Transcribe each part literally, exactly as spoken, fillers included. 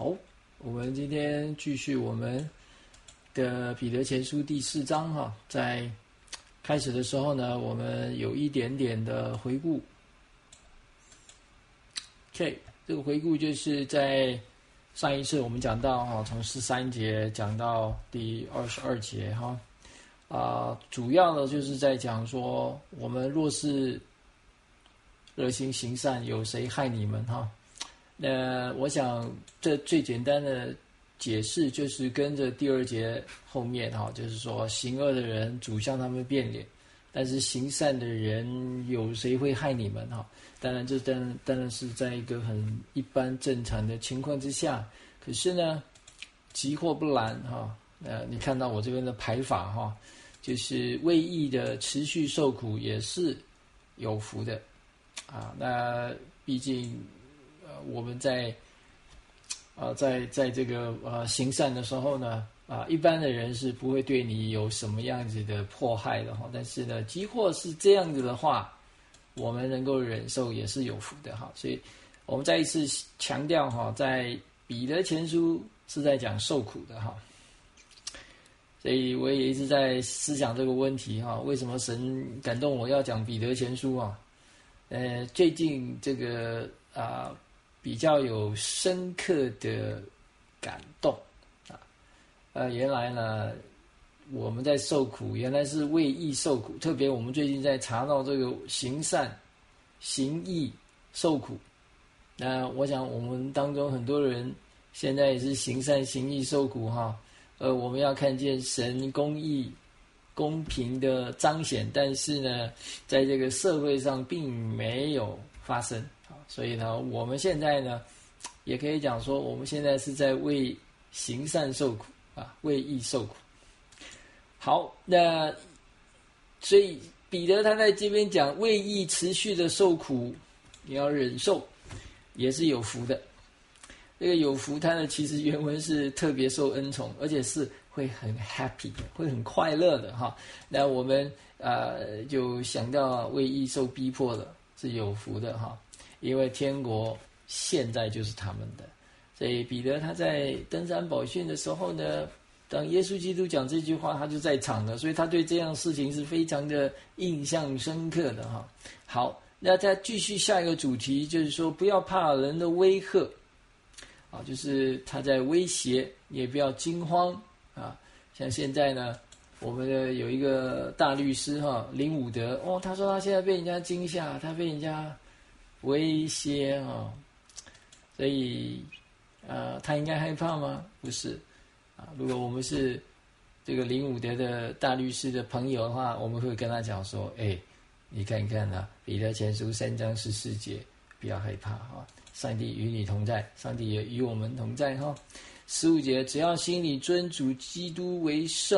好，我们今天继续我们的彼得前书第四章哈，在开始的时候呢，我们有一点点的回顾。OK， 这个回顾就是在上一次我们讲到哈，从十三节讲到第二十二节哈，啊、呃，主要的就是在讲说，我们若是热心行善，有谁害你们哈？那我想这最简单的解释就是跟着第二节后面哈，就是说行恶的人主向他们变脸，但是行善的人有谁会害你们哈？当然这当然当然是在一个很一般正常的情况之下，可是呢，急或不然哈，呃，你看到我这边的排法哈，就是为义的持续受苦也是有福的啊。那毕竟呃我们在啊、呃，在在这个呃行善的时候呢，啊、呃，一般的人是不会对你有什么样子的迫害的哈。但是呢，即或是这样子的话，我们能够忍受也是有福的哈。所以我们再一次强调哈，在彼得前书是在讲受苦的哈。所以我也一直在思想这个问题哈，为什么神感动我要讲彼得前书啊？呃，最近这个啊。呃比较有深刻的感动啊，呃，原来呢，我们在受苦，原来是为义受苦。特别我们最近在查到这个行善、行义、受苦。那我想我们当中很多人现在也是行善、行义、受苦哈。呃，我们要看见神公义、公平的彰显，但是呢，在这个社会上并没有发生。所以呢，我们现在呢，也可以讲说，我们现在是在为行善受苦啊，为义受苦。好，那所以彼得他在这边讲为义持续的受苦，你要忍受，也是有福的。这个有福，它的其实原文是特别受恩宠，而且是会很 happy 的，会很快乐的哈。那我们呃就想到为义受逼迫的是有福的哈。因为天国现在就是他们的，所以彼得他在登山宝训的时候呢，当耶稣基督讲这句话，他就在场了，所以他对这样的事情是非常的印象深刻的哈。好，那再继续下一个主题，就是说不要怕人的威吓啊，就是他在威胁，也不要惊慌啊。像现在呢，我们的有一个大律师哈林武德哦，他说他现在被人家惊吓，他被人家威胁啊，所以呃，他应该害怕吗？不是啊。如果我们是这个林武德的大律师的朋友的话，我们会跟他讲说：“哎，你看看啊，彼得前书三章十四节，不要害怕啊，上帝与你同在，上帝也与我们同在哈。”十五节，只要心里尊主基督为圣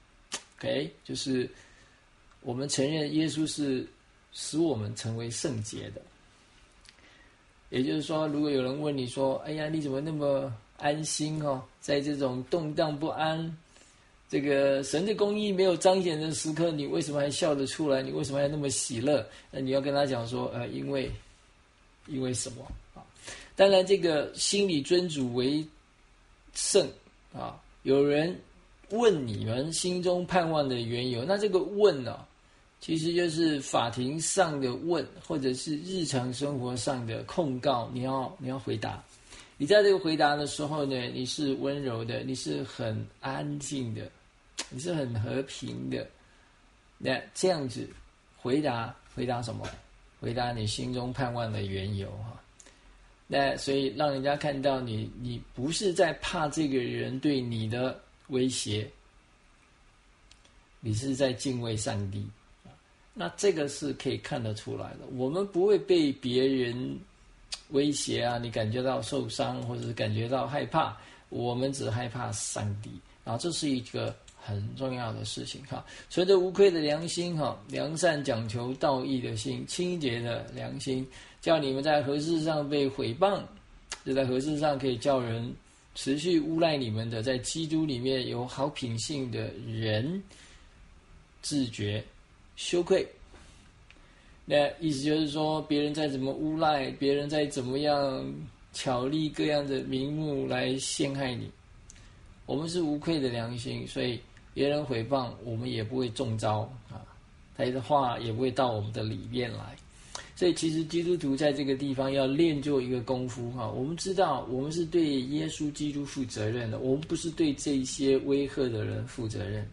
，OK， 就是我们承认耶稣是使我们成为圣洁的。也就是说，如果有人问你说：“哎呀，你怎么那么安心哦？在这种动荡不安、这个神的公义没有彰显的时刻，你为什么还笑得出来？你为什么还那么喜乐？”那你要跟他讲说：“呃，因为，因为什么啊？”当然，这个心里尊主为圣啊，有人问你们心中盼望的缘由，那这个问呢、啊？其实就是法庭上的问，或者是日常生活上的控告，你要你要回答。你在这个回答的时候呢，你是温柔的，你是很安静的，你是很和平的。那这样子回答，回答什么？回答你心中盼望的缘由哈。那所以让人家看到你，你不是在怕这个人对你的威胁，你是在敬畏上帝。那这个是可以看得出来的，我们不会被别人威胁啊，你感觉到受伤或者是感觉到害怕，我们只害怕上帝，然后这是一个很重要的事情哈。存着无愧的良心哈，良善讲求道义的心，清洁的良心，叫你们在何事上被毁谤，就在何事上可以叫人持续诬赖你们的，在基督里面有好品性的人自觉羞愧。那意思就是说，别人再怎么诬赖，别人再怎么样巧立各样的名目来陷害你。我们是无愧的良心，所以别人诽谤我们也不会中招啊，他的话也不会到我们的里面来。所以其实基督徒在这个地方要练就一个功夫哈，我们知道我们是对耶稣基督负责任的，我们不是对这些威吓的人负责任。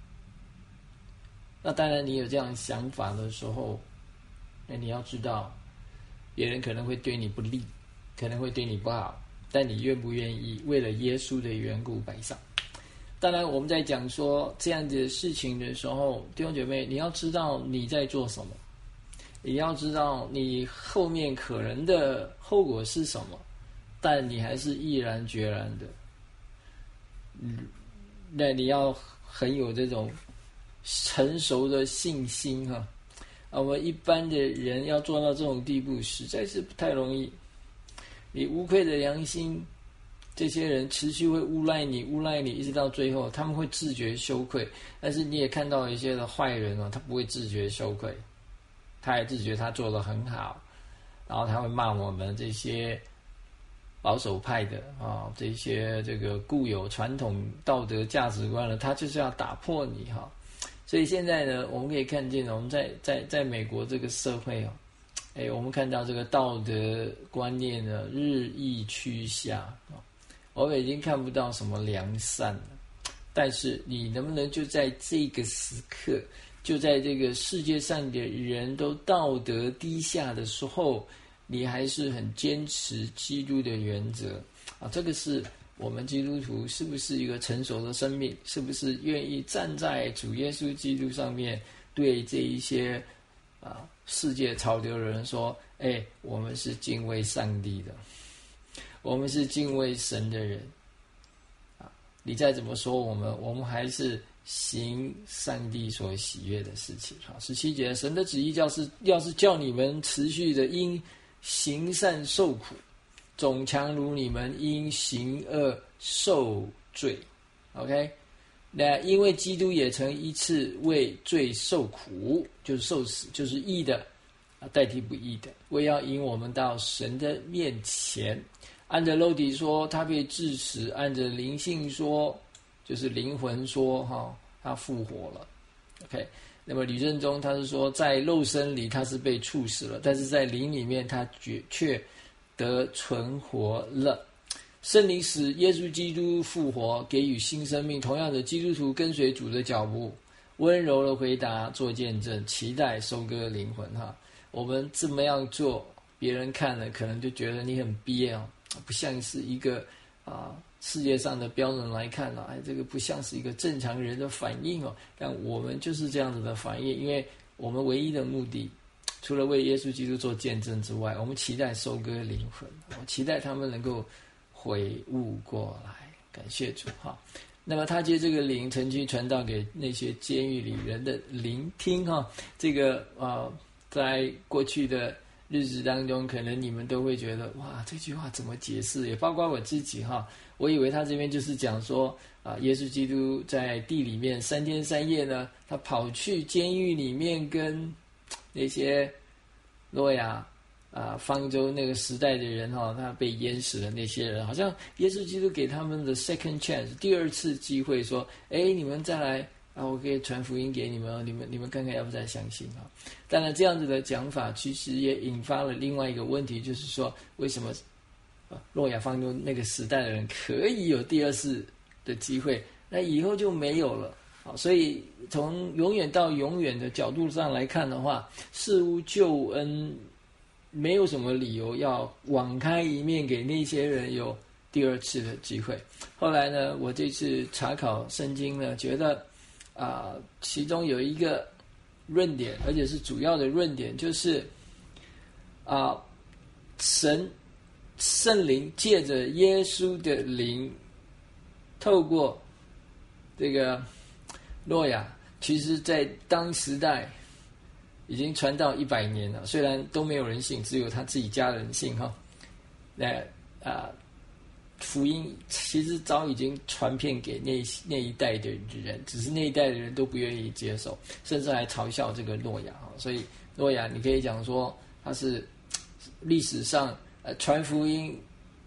那当然你有这样想法的时候，那你要知道别人可能会对你不利，可能会对你不好，但你愿不愿意为了耶稣的缘故摆上？当然我们在讲说这样子的事情的时候，弟兄姐妹，你要知道你在做什么，你要知道你后面可能的后果是什么，但你还是毅然决然的，嗯，那你要很有这种成熟的信心哈。啊，我们一般的人要做到这种地步，实在是不太容易。你无愧的良心，这些人持续会诬赖你，诬赖你，一直到最后，他们会自觉羞愧。但是你也看到一些的坏人哦，他不会自觉羞愧，他还自觉他做得很好，然后他会骂我们这些保守派的啊，这些这个固有传统道德价值观的，他就是要打破你哈。所以现在呢，我们可以看见，我们在在在美国这个社会哦，哎，我们看到这个道德观念呢日益趋下啊，我们已经看不到什么良善了。但是你能不能就在这个时刻，就在这个世界上的人都道德低下的时候，你还是很坚持基督的原则啊？这个是我们基督徒是不是一个成熟的生命？是不是愿意站在主耶稣基督上面，对这一些啊世界潮流的人说：哎，我们是敬畏上帝的，我们是敬畏神的人啊！你再怎么说我们，我们还是行上帝所喜悦的事情。好，十七节，神的旨意要是要是叫你们持续的因行善受苦，总强如你们因行恶受罪。 OK， 那因为基督也曾一次为罪受苦，就是受死，就是义的代替不义的，为要引我们到神的面前。按着肉体说他被治死，按着灵性说就是灵魂说哈，他复活了。 OK， 那么吕正中他是说在肉身里他是被处死了，但是在灵里面他却得存活了。圣灵使耶稣基督复活，给予新生命。同样的，基督徒跟随主的脚步，温柔的回答，做见证，期待收割灵魂哈。我们这么样做，别人看了可能就觉得你很憋哦，不像是一个啊世界上的标准来看啊，哎，这个不像是一个正常人的反应哦。但我们就是这样子的反应，因为我们唯一的目的，除了为耶稣基督做见证之外，我们期待收割灵魂，我们期待他们能够悔悟过来。感谢主哈。那么他借这个灵曾经传道给那些监狱里人的聆听哈，这个呃，在过去的日子当中，可能你们都会觉得哇，这句话怎么解释？也包括我自己哈，我以为他这边就是讲说啊，耶稣基督在地里面三天三夜呢，他跑去监狱里面跟那些诺亚啊方舟那个时代的人哈，他被淹死的那些人，好像耶稣基督给他们的 second chance 第二次机会，说，哎，你们再来啊，我可以传福音给你们，你们你们看看要不再相信啊？当然，这样子的讲法其实也引发了另外一个问题，就是说，为什么啊诺亚方舟那个时代的人可以有第二次的机会，那以后就没有了？好，所以从永远到永远的角度上来看的话，似乎救恩没有什么理由要网开一面给那些人有第二次的机会。后来呢，我这次查考圣经呢，觉得啊、呃，其中有一个论点，而且是主要的论点，就是啊、呃，神圣灵借着耶稣的灵，透过这个诺亚，其实在当时代已经传到一百年了，虽然都没有人信，只有他自己家人信哈。那啊、呃，福音其实早已经传遍给那那一代的人，只是那一代的人都不愿意接受，甚至还嘲笑这个诺亚哈。所以诺亚，你可以讲说他是历史上呃传福音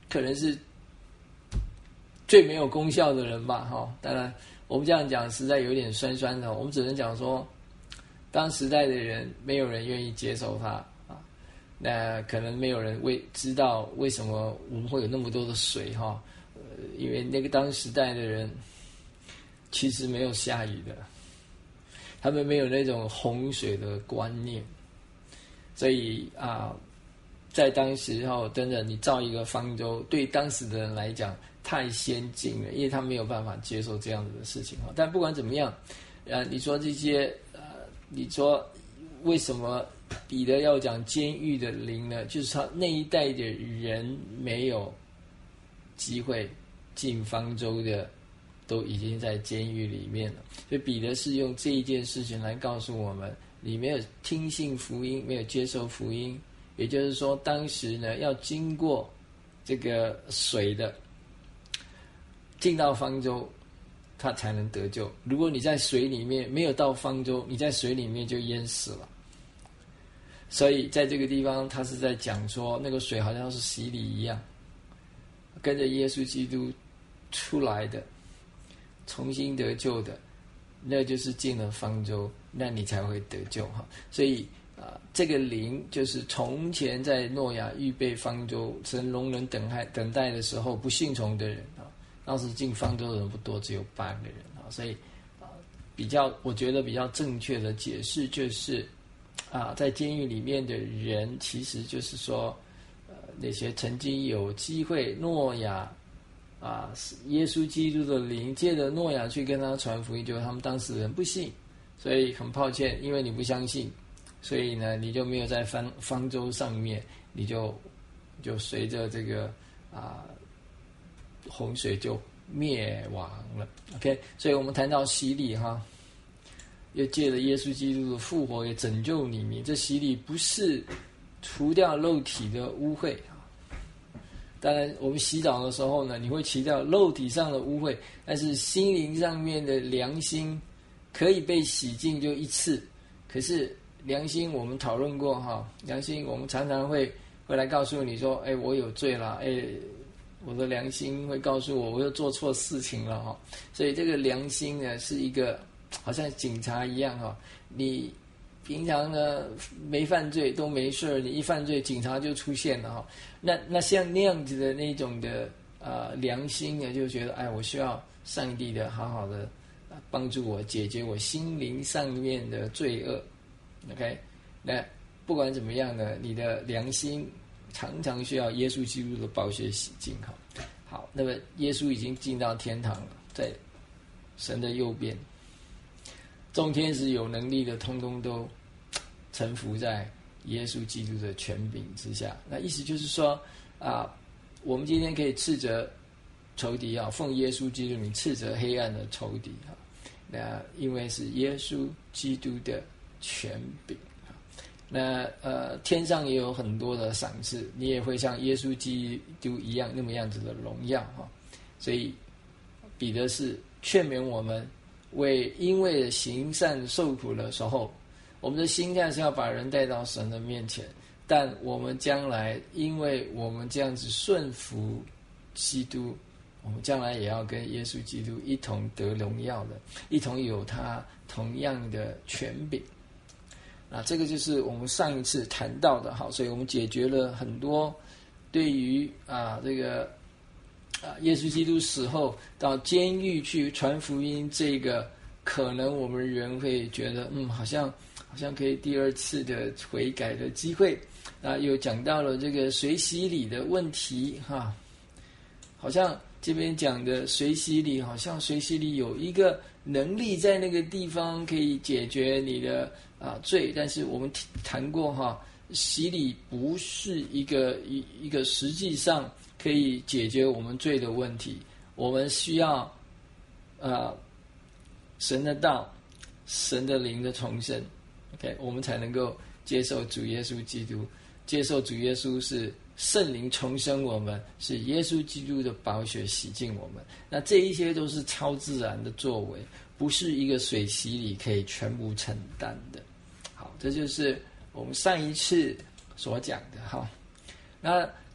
可能是最没有功效的人吧，哈。当然，我们这样讲实在有点酸酸的，我们只能讲说，当时代的人没有人愿意接受他啊，那可能没有人为知道为什么我们会有那么多的水哈，呃，因为那个当时代的人其实没有下雨的，他们没有那种洪水的观念，所以啊。在当时候，真的，你造一个方舟，对当时的人来讲太先进了，因为他没有办法接受这样子的事情。但不管怎么样，呃，你说这些，呃，你说为什么彼得要讲监狱的灵呢？就是他那一代的人没有机会进方舟的，都已经在监狱里面了。所以彼得是用这一件事情来告诉我们：你没有听信福音，没有接受福音。也就是说，当时呢，要经过这个水的进到方舟，他才能得救。如果你在水里面没有到方舟，你在水里面就淹死了。所以在这个地方，他是在讲说，那个水好像是洗礼一样，跟着耶稣基督出来的，重新得救的，那就是进了方舟，那你才会得救哈。所以。啊，这个灵就是从前在诺亚预备方舟，神容忍等待等待的时候，不信从的人啊，当时进方舟的人不多，只有八个人啊，所以啊，比较我觉得比较正确的解释就是啊，在监狱里面的人，其实就是说，呃，那些曾经有机会诺亚啊，耶稣基督的灵借着诺亚去跟他传福音，就是他们当时人不信，所以很抱歉，因为你不相信。所以呢，你就没有在方方舟上面，你就就随着这个啊、呃、洪水就灭亡了。OK， 所以我们谈到洗礼哈，又借着耶稣基督的复活也拯救你们。这洗礼不是除掉肉体的污秽啊，当然我们洗澡的时候呢，你会除掉肉体上的污秽，但是心灵上面的良心可以被洗净就一次，可是。良心我们讨论过哈，良心我们常常会会来告诉你说，哎，我有罪了，哎，我的良心会告诉我我又做错事情了哈。所以这个良心呢是一个好像警察一样哈，你平常呢没犯罪都没事，你一犯罪警察就出现了哈。那那像那样子的那种的呃良心呢，就觉得哎，我需要上帝的好好的帮助我解决我心灵上面的罪恶。OK， 那不管怎么样呢，你的良心常常需要耶稣基督的宝血洗净哈。好，那么耶稣已经进到天堂了，在神的右边，众天使有能力的，通通都臣服在耶稣基督的权柄之下。那意思就是说啊，我们今天可以斥责仇敌啊，奉耶稣基督名斥责黑暗的仇敌啊。那因为是耶稣基督的权柄，那呃，天上也有很多的赏赐，你也会像耶稣基督一样那么样子的荣耀哈。所以彼得是劝勉我们，为因为行善受苦的时候，我们的心态是要把人带到神的面前，但我们将来因为我们这样子顺服基督，我们将来也要跟耶稣基督一同得荣耀的，一同有他同样的权柄。啊，这个就是我们上一次谈到的，好，所以我们解决了很多对于啊这个啊耶稣基督死后到监狱去传福音，这个可能我们人会觉得，嗯，好像好像可以第二次的悔改的机会啊，又讲到了这个水洗礼的问题哈，好像这边讲的水洗礼，好像水洗礼有一个能力在那个地方可以解决你的啊罪，但是我们谈过哈，洗礼不是一个一一个实际上可以解决我们罪的问题，我们需要啊神的道、神的灵的重生 ，OK， 我们才能够接受主耶稣基督，接受主耶稣是圣灵重生我们，是耶稣基督的宝血洗净我们。那这一些都是超自然的作为，不是一个水洗礼可以全部承担的。好，这就是我们上一次所讲的哈。那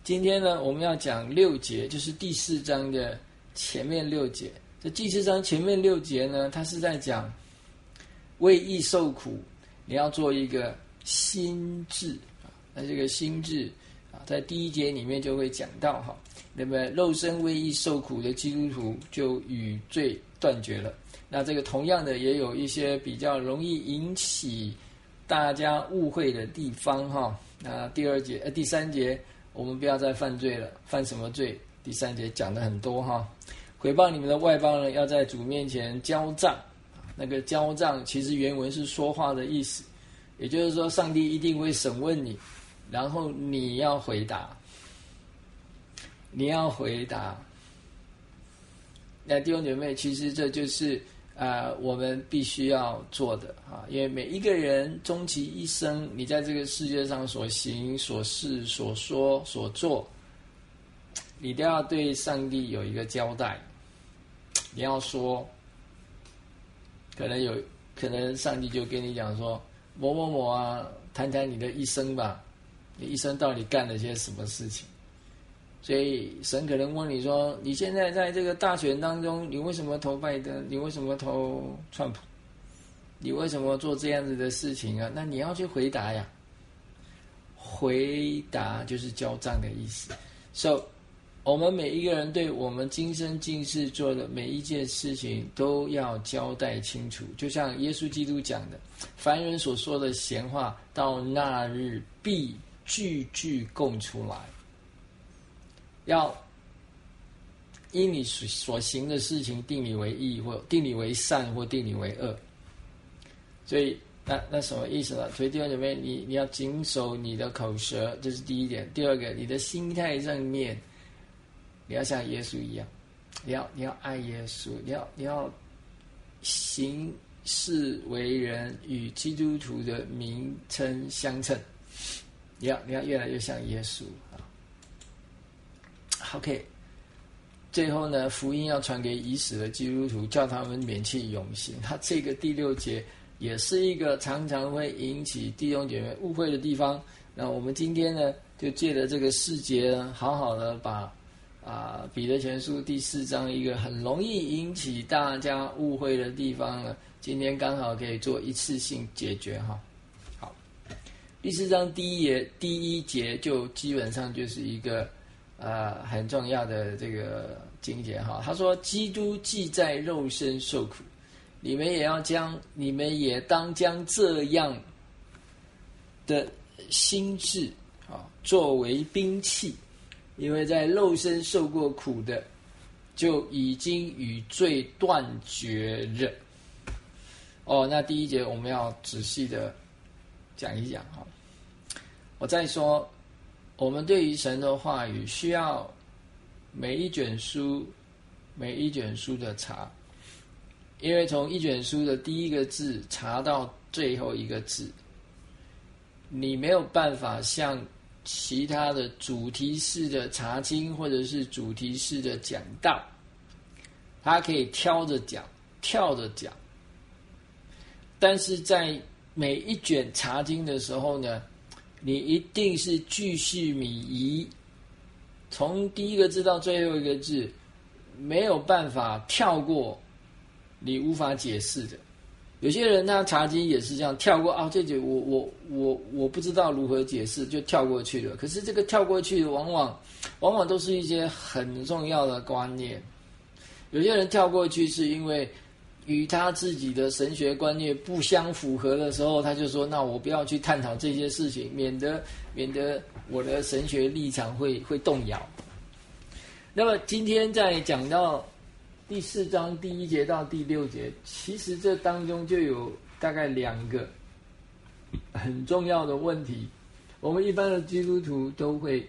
今天呢，我们要讲六节，就是第四章的前面六节。这第四章前面六节呢，它是在讲为义受苦，你要做一个心志啊。那这个心志啊，在第一节里面就会讲到哈。那么肉身为义受苦的基督徒就与罪断绝了。那这个同样的也有一些比较容易引起大家误会的地方哈。那第二节呃第三节我们不要再犯罪了，犯什么罪？第三节讲的很多哈。毁谤你们的外邦人要在主面前交账。那个交账其实原文是说话的意思，也就是说上帝一定会审问你，然后你要回答。你要回答。那弟兄姐妹，其实这就是呃我们必须要做的啊，因为每一个人终其一生，你在这个世界上所行所事所说所做，你都要对上帝有一个交代。你要说，可能有可能上帝就跟你讲说，某某某啊，谈谈你的一生吧，你一生到底干了些什么事情？所以神可能问你说，你现在在这个大选当中，你为什么投拜登？你为什么投川普？你为什么做这样子的事情啊？那你要去回答呀。回答就是交账的意思。So， 我们每一个人对我们今生今世做的每一件事情都要交代清楚。就像耶稣基督讲的，凡人所说的闲话，到那日必句句供出来。要因你所行的事情定你为义，或定你为善，或定你为恶。所以那那什么意思呢？所以弟兄姐妹，你你要谨守你的口舌，这是第一点。第二个，你的心态上面，你要像耶稣一样，你要你要爱耶稣，你要你要行事为人与基督徒的名称相称，你要你要越来越像耶稣啊。OK， 最后呢，福音要传给已死的基督徒，叫他们免去永刑。他这个第六节也是一个常常会引起弟兄姐妹误会的地方。那我们今天呢，就借着这个四节呢，好好的把啊彼得前书第四章一个很容易引起大家误会的地方呢，今天刚好可以做一次性解决哈。好，第四章第一节第一节就基本上就是一个。呃，很重要的这个经节哈，他说：“基督既在肉身受苦，你们也要将，你们也当将这样的心志啊作为兵器，因为在肉身受过苦的，就已经与罪断绝了。”哦，那第一节我们要仔细的讲一讲哈。我再说。我们对于神的话语需要每一卷书每一卷书的查，因为从一卷书的第一个字查到最后一个字，你没有办法像其他的主题式的查经或者是主题式的讲道，它可以挑着讲跳着讲，但是在每一卷查经的时候呢，你一定是句序靡遗，从第一个字到最后一个字，没有办法跳过你无法解释的。有些人他查经也是这样跳过啊，这节我我我我不知道如何解释，就跳过去了。可是这个跳过去的往往往往都是一些很重要的观念。有些人跳过去是因为与他自己的神学观念不相符合的时候，他就说：“那我不要去探讨这些事情，免得免得我的神学立场会会动摇。”那么今天在讲到第四章第一节到第六节，其实这当中就有大概两个很重要的问题，我们一般的基督徒都会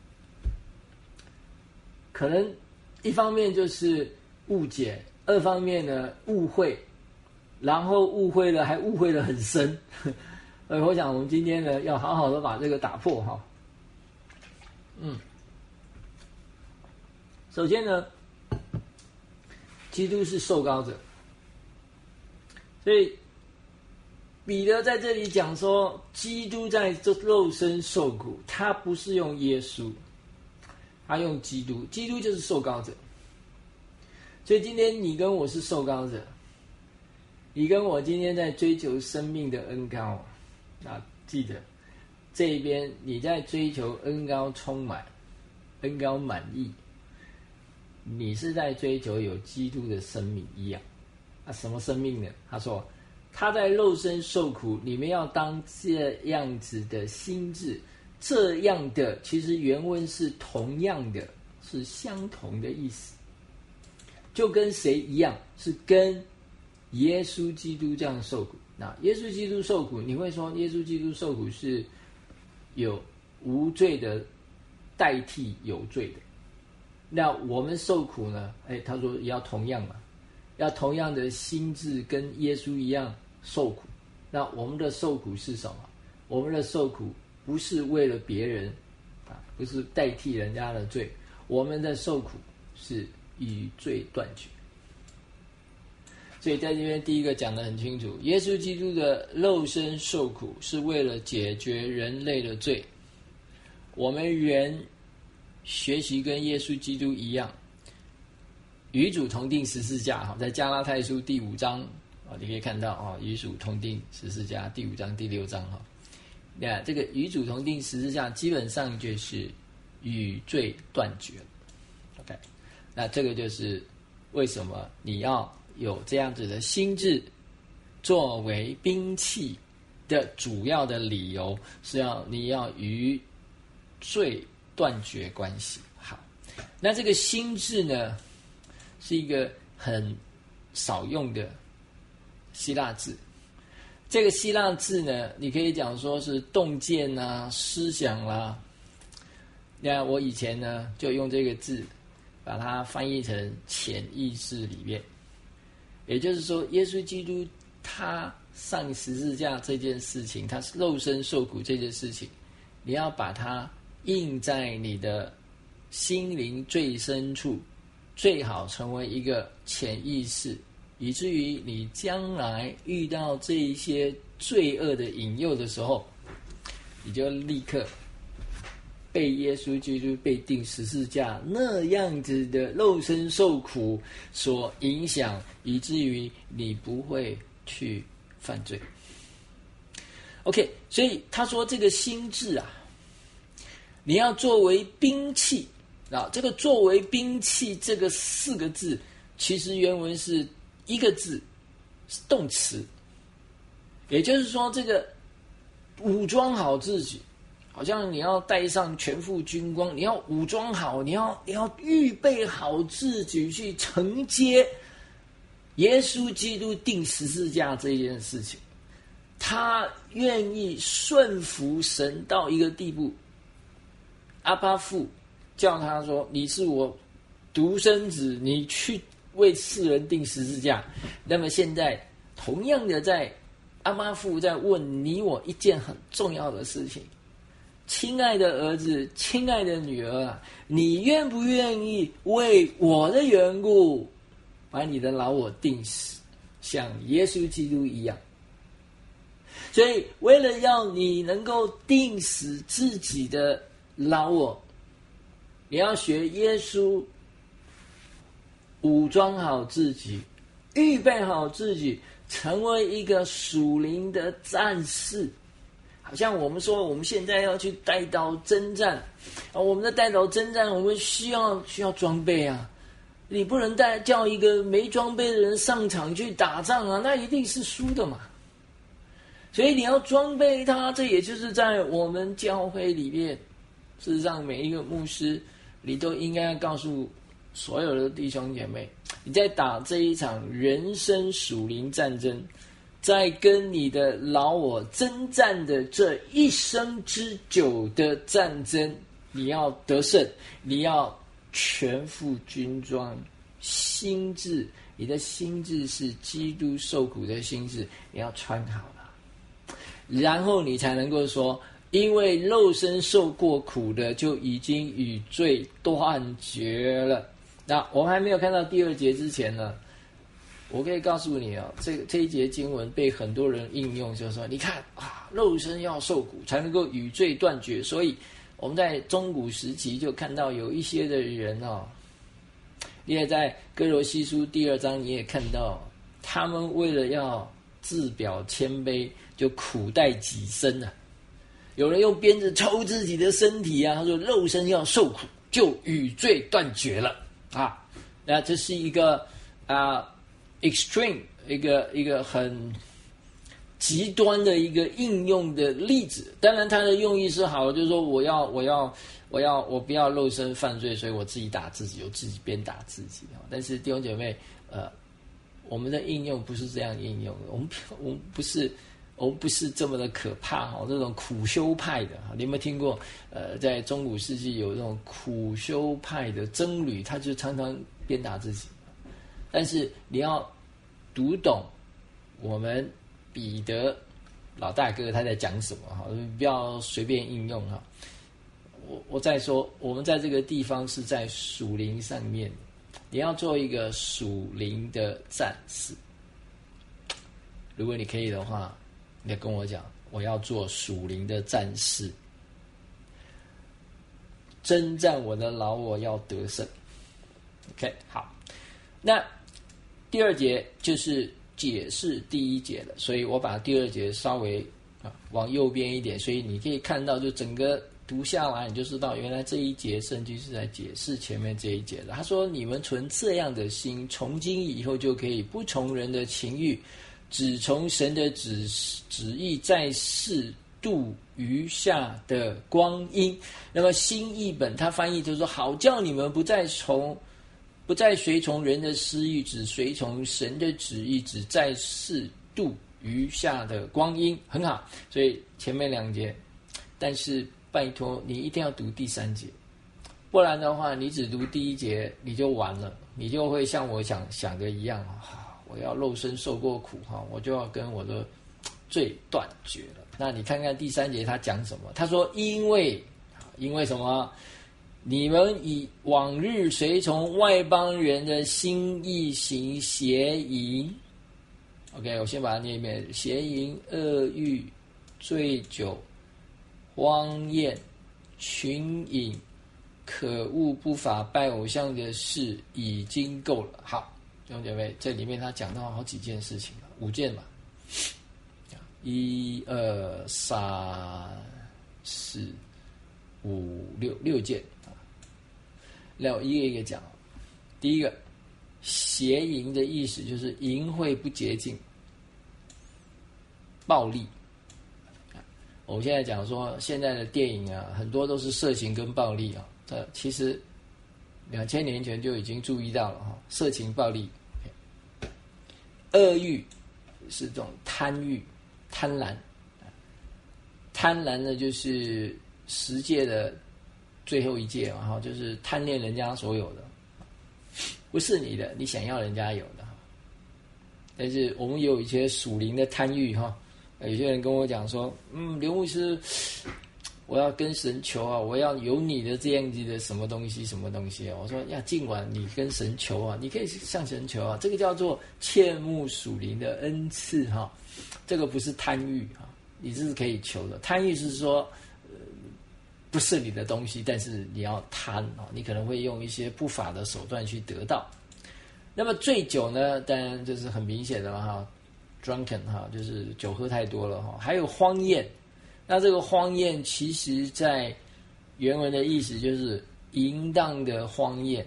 可能一方面就是误解。二方面呢，误会，然后误会了，还误会了很深。所以我想，我们今天呢，要好好的把这个打破哈。嗯，首先呢，基督是受膏者，所以彼得在这里讲说，基督在这肉身受苦，他不是用耶稣， 他用基督，基督就是受膏者。所以今天你跟我是受膏者，你跟我今天在追求生命的恩膏啊，记得这一边你在追求恩膏充满，恩膏满意，你是在追求有基督的生命一样啊？什么生命呢？他说他在肉身受苦，你们要当这样子的心志。这样的其实原文是同样的，是相同的意思，就跟谁一样？是跟耶稣基督这样受苦。那耶稣基督受苦，你会说耶稣基督受苦是有无罪的代替有罪的。那我们受苦呢？哎，他说也要同样嘛，要同样的心志跟耶稣一样受苦。那我们的受苦是什么？我们的受苦不是为了别人啊，不是代替人家的罪，我们的受苦是与罪断绝。所以在这边第一个讲得很清楚，耶稣基督的肉身受苦是为了解决人类的罪。我们原学习跟耶稣基督一样，与主同定十字架。在加拉太书第五章你可以看到与主同定十字架，第五章第六章。那这个与主同定十字架基本上就是与罪断绝。 OK， 那这个就是为什么你要有这样子的心志作为兵器的主要的理由，是要你要与罪断绝关系。好，那这个心志呢是一个很少用的希腊字。这个希腊字呢，你可以讲说是洞见啊、思想啦、啊。那我以前呢就用这个字把它翻译成潜意识里面，也就是说耶稣基督他上十字架这件事情，他是肉身受苦这件事情，你要把它印在你的心灵最深处，最好成为一个潜意识，以至于你将来遇到这一些罪恶的引诱的时候，你就立刻被耶稣基督被钉十字架那样子的肉身受苦所影响，以至于你不会去犯罪。 OK， 所以他说这个心志啊，你要作为兵器啊，这个作为兵器这个四个字其实原文是一个字，是动词，也就是说这个武装好自己，好像你要带上全副军装，你要武装好，你要你要预备好自己去承接耶稣基督钉十字架这件事情。他愿意顺服神到一个地步，阿爸父叫他说你是我独生子，你去为世人钉十字架。那么现在同样的在阿爸父在问你我一件很重要的事情，亲爱的儿子，亲爱的女儿啊，你愿不愿意为我的缘故把你的老我钉死，像耶稣基督一样？所以为了要你能够钉死自己的老我，你要学耶稣武装好自己，预备好自己，成为一个属灵的战士。好像我们说我们现在要去带刀征战啊，我们的带刀征战我们需要需要装备啊，你不能带叫一个没装备的人上场去打仗啊，那一定是输的嘛。所以你要装备他，这也就是在我们教会里面，事实上每一个牧师你都应该告诉所有的弟兄姐妹，你在打这一场人生属灵战争，在跟你的老我征战的这一生之久的战争，你要得胜，你要全副军装，心志，你的心志是基督受苦的心志，你要穿好了，然后你才能够说，因为肉身受过苦的就已经与罪断绝了。那我们还没有看到第二节之前呢，我可以告诉你啊，这这一节经文被很多人应用，就是说，你看啊，肉身要受苦才能够与罪断绝，所以我们在中古时期就看到有一些的人哦，你也在哥罗西书第二章你也看到，他们为了要自表谦卑，就苦待己身啊。有人用鞭子抽自己的身体啊，他说肉身要受苦，就与罪断绝了啊。那这是一个啊 extreme 一个一个很极端的一个应用的例子。当然他的用意是好的，就是说我要我要我要我不要肉身犯罪，所以我自己打自己，我自己鞭打自己。但是弟兄姐妹，呃，我们的应用不是这样应用的，我们我们不是。我们不是这么的可怕哈，这种苦修派的，你有没有听过？呃，在中古世纪有这种苦修派的僧侣，他就常常鞭打自己。但是你要读懂我们彼得老大哥他在讲什么哈，不要随便应用哈。我我再说，我们在这个地方是在属灵上面，你要做一个属灵的战士。如果你可以的话，你跟我讲，我要做属灵的战士，征战我的老我要得胜。OK， 好，那第二节就是解释第一节了，所以我把第二节稍微啊往右边一点，所以你可以看到，就整个读下来，你就知道原来这一节圣经是在解释前面这一节的。他说：“你们存这样的心，从今以后就可以不从人的情欲。”只从神的旨旨意，在世度余下的光阴。那么新译本它翻译就是说，好叫你们不再从不再随从人的私欲，只随从神的旨意，只在世度余下的光阴。很好，所以前面两节，但是拜托你一定要读第三节，不然的话，你只读第一节你就完了，你就会像我想想的一样。我要肉身受过苦哈，我就要跟我的罪断绝了。那你看看第三节他讲什么？他说：“因为因为什么？你们以往日随从外邦人的心意行邪淫。” OK， 我先把它念一遍：邪淫、恶欲、醉酒、荒宴、群饮、可恶不法拜偶像的事已经够了。好。弟兄姐妹，这里面他讲到好几件事情了，五件嘛，一二三四五六六件啊，然后一个一个讲。第一个，邪淫的意思就是淫秽不洁净，暴力。我们现在讲说，现在的电影啊，很多都是色情跟暴力啊，这其实两千年前就已经注意到了哈，色情暴力。恶欲是这种贪欲、贪婪，贪婪呢就是十戒的最后一戒嘛，哈，就是贪恋人家所有的，不是你的，你想要人家有的。但是我们也有一些属灵的贪欲哈，有些人跟我讲说，嗯，刘牧师，我要跟神求啊，我要有你的这样子的什么东西什么东西啊。我说呀，尽管你跟神求啊，你可以向神求啊，这个叫做切慕属灵的恩赐哈，这个不是贪欲哈，你这是可以求的。贪欲是说，呃，不是你的东西，但是你要贪啊，你可能会用一些不法的手段去得到。那么醉酒呢，当然这是很明显的哈 ，drunken 哈，就是酒喝太多了哈，还有荒宴。那这个荒宴其实在原文的意思就是淫荡的荒宴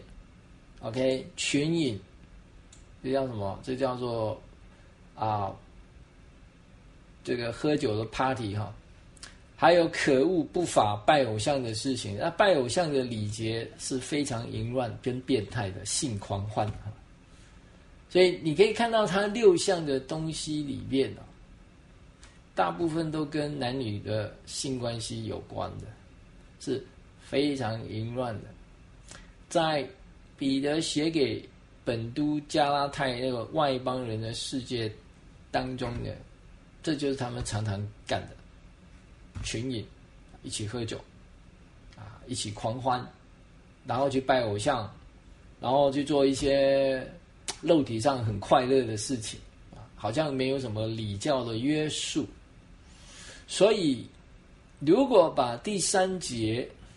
，OK， 群饮，这叫什么？这叫做啊，这个喝酒的 party 哈，还有可恶不法拜偶像的事情。那拜偶像的礼节是非常淫乱跟变态的性狂欢哈，所以你可以看到它六项的东西里面啊。大部分都跟男女的性关系有关的，是非常淫乱的。在彼得写给本都加拉太那个外邦人的世界当中的，这就是他们常常干的：群饮，一起喝酒，啊，一起狂欢，然后去拜偶像，然后去做一些肉体上很快乐的事情，啊，好像没有什么礼教的约束。所以，如果把第三节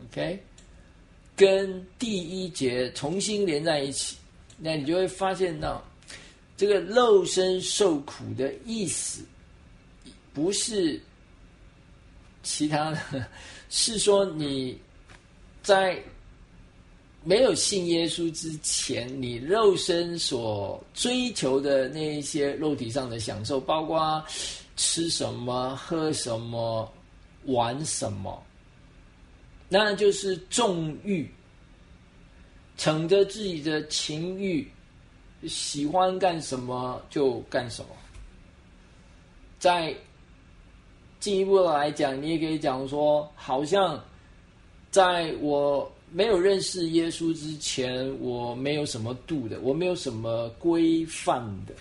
OK， 跟第一节重新连在一起，那你就会发现到这个肉身受苦的意思，不是其他的，是说你在没有信耶稣之前，你肉身所追求的那一些肉体上的享受，包括吃什么、喝什么、玩什么，那就是纵欲，逞着自己的情欲，喜欢干什么就干什么。再进一步的来讲，你也可以讲说，好像在我没有认识耶稣之前，我没有什么度的，我没有什么规范的。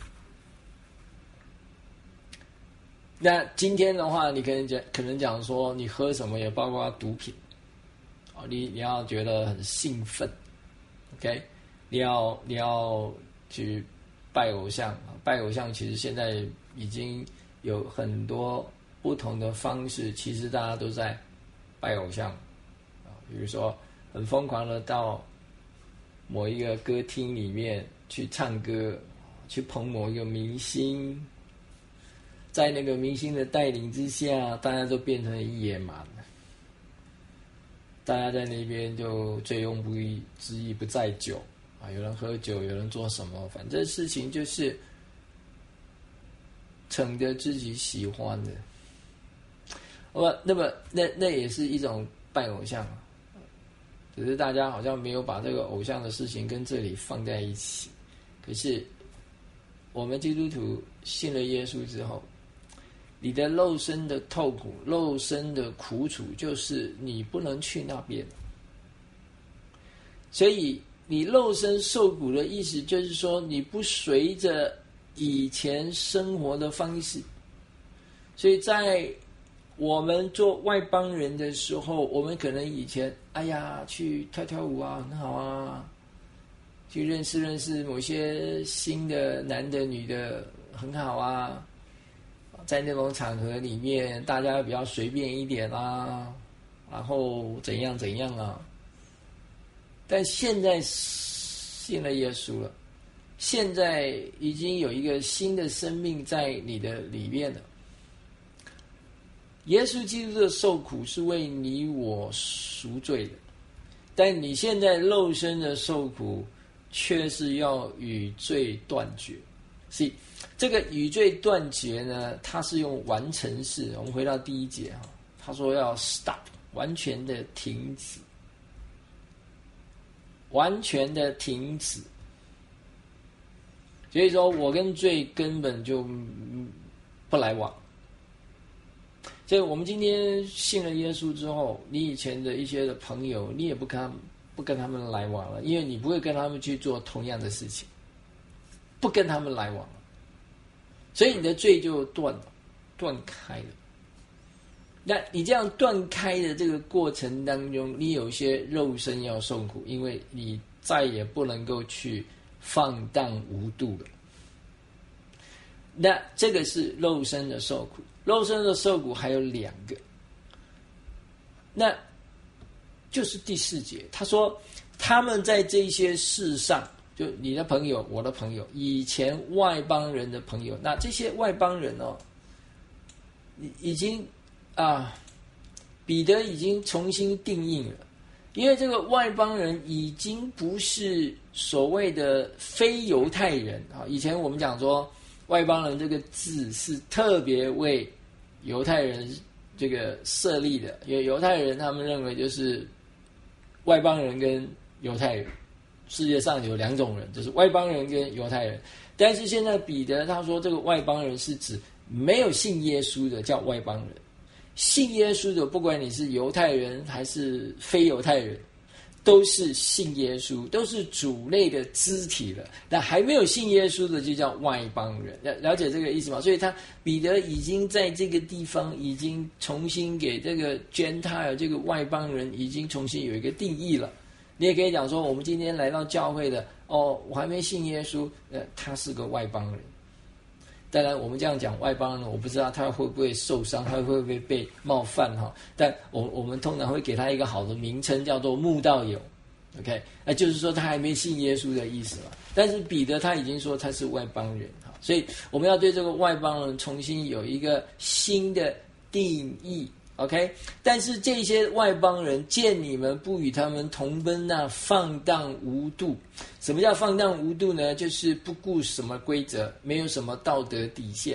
那今天的话，你可能讲，可能讲说，你喝什么也包括毒品，哦，你你要觉得很兴奋 ，OK， 你要你要去拜偶像，拜偶像其实现在已经有很多不同的方式，其实大家都在拜偶像，比如说很疯狂的到某一个歌厅里面去唱歌，去捧某一个明星，在那个明星的带领之下，大家都变成一野蛮了。大家在那边就醉翁不意之意不在酒啊，有人喝酒，有人做什么，反正事情就是逞着自己喜欢的。那么，那么那那也是一种拜偶像，只是大家好像没有把这个偶像的事情跟这里放在一起。可是我们基督徒信了耶稣之后，你的肉身的痛苦、肉身的苦楚，就是你不能去那边。所以你肉身受苦的意思，就是说你不随着以前生活的方式。所以在我们做外邦人的时候，我们可能以前哎呀去跳跳舞啊，很好啊，去认识认识某些新的男的女的，很好啊。在那种场合里面，大家比较随便一点啊，然后怎样怎样啊。但现在信了耶稣了，现在已经有一个新的生命在你的里面了。耶稣基督的受苦是为你我赎罪的，但你现在肉身的受苦却是要与罪断绝。所以这个与罪断绝呢，它是用完成式。我们回到第一节哈，他说要 stop， 完全的停止，完全的停止。所以说我跟罪根本就不来往。所以我们今天信了耶稣之后，你以前的一些的朋友，你也不跟他们不跟他们来往了，因为你不会跟他们去做同样的事情，不跟他们来往了，所以你的罪就断了，断开了。那你这样断开的这个过程当中，你有一些肉身要受苦，因为你再也不能够去放荡无度了。那这个是肉身的受苦，肉身的受苦还有两个，那就是第四节，他说他们在这些事上，就你的朋友、我的朋友、以前外邦人的朋友，那这些外邦人哦，已经啊，彼得已经重新定义了，因为这个外邦人已经不是所谓的非犹太人啊。以前我们讲说外邦人这个字是特别为犹太人这个设立的，因为犹太人他们认为就是外邦人跟犹太人，世界上有两种人，就是外邦人跟犹太人。但是现在彼得他说这个外邦人是指没有信耶稣的叫外邦人，信耶稣的不管你是犹太人还是非犹太人，都是信耶稣，都是主内的肢体了。那还没有信耶稣的就叫外邦人，了了解这个意思吗？所以他彼得已经在这个地方已经重新给这个 Gentile 这个外邦人已经重新有一个定义了。你也可以讲说，我们今天来到教会的，哦，我还没信耶稣，呃，他是个外邦人。 当然我们这样讲外邦人，我不知道他会不会受伤，他会不会被冒犯哈。但我我们通常会给他一个好的名称，叫做慕道友 ，OK， 那就是说他还没信耶稣的意思嘛。但是彼得他已经说他是外邦人哈，所以我们要对这个外邦人重新有一个新的定义 ，OK。但是这些外邦人见你们不与他们同奔，那放荡无度。什么叫放荡无度呢？就是不顾什么规则，没有什么道德底线，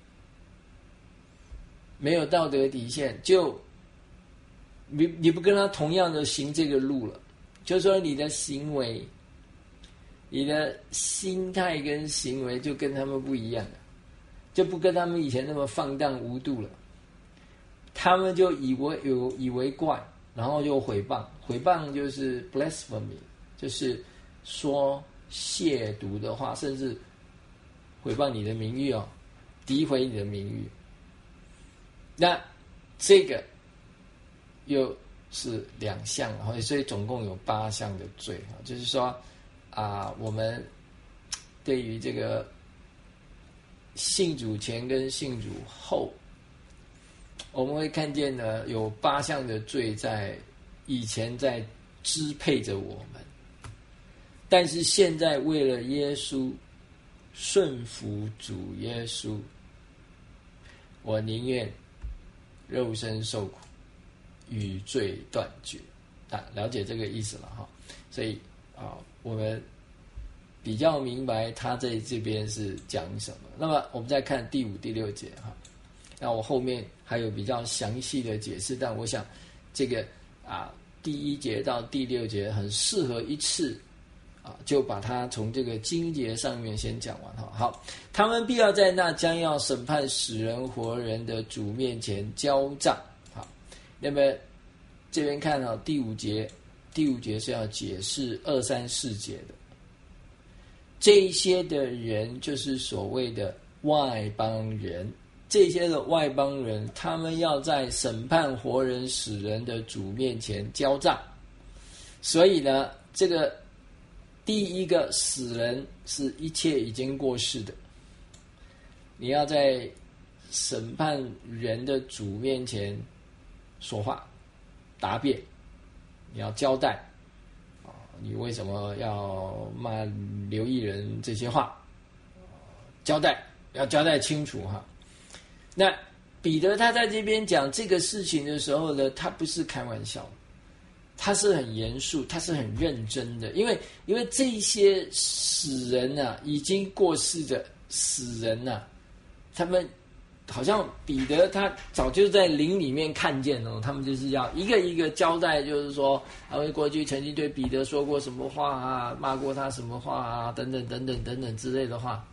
没有道德底线，就你你不跟他同样的行这个路了，就是说你的行为。你的心态跟行为就跟他们不一样了，就不跟他们以前那么放荡无度了。他们就以为有以为怪，然后就毁谤，毁谤就是 blasphemy， 就是说亵渎的话，甚至毁谤你的名誉哦，诋毁你的名誉。那这个又是两项，所以总共有八项的罪，就是说。啊，我们对于这个信主前跟信主后，我们会看见呢，有八项的罪在以前在支配着我们，但是现在为了耶稣顺服主耶稣，我宁愿肉身受苦，与罪断绝。啊，了解这个意思了哈，所以啊。我们比较明白他在这边是讲什么。那么我们再看第五、第六节哈。那我后面还有比较详细的解释，但我想这个啊第一节到第六节很适合一次啊，就把它从这个经节上面先讲完哈。好，他们必要在那将要审判死人活人的主面前交账。好，那么这边看到第五节。第五节是要解释二三四节的，这一些的人就是所谓的外邦人，这些的外邦人，他们要在审判活人死人的主面前交账。所以呢，这个第一个死人是一切已经过世的，你要在审判人的主面前说话答辩，你要交代啊，你为什么要骂刘义仁这些话？交代，要交代清楚哈。那彼得他在这边讲这个事情的时候呢，他不是开玩笑，他是很严肃，他是很认真的，因为因为这些死人啊，已经过世的死人啊，他们。好像彼得他早就在灵里面看见哦，他们就是要一个一个交代，就是说他们过去曾经对彼得说过什么话啊，骂过他什么话啊，等等等等等等之类的话，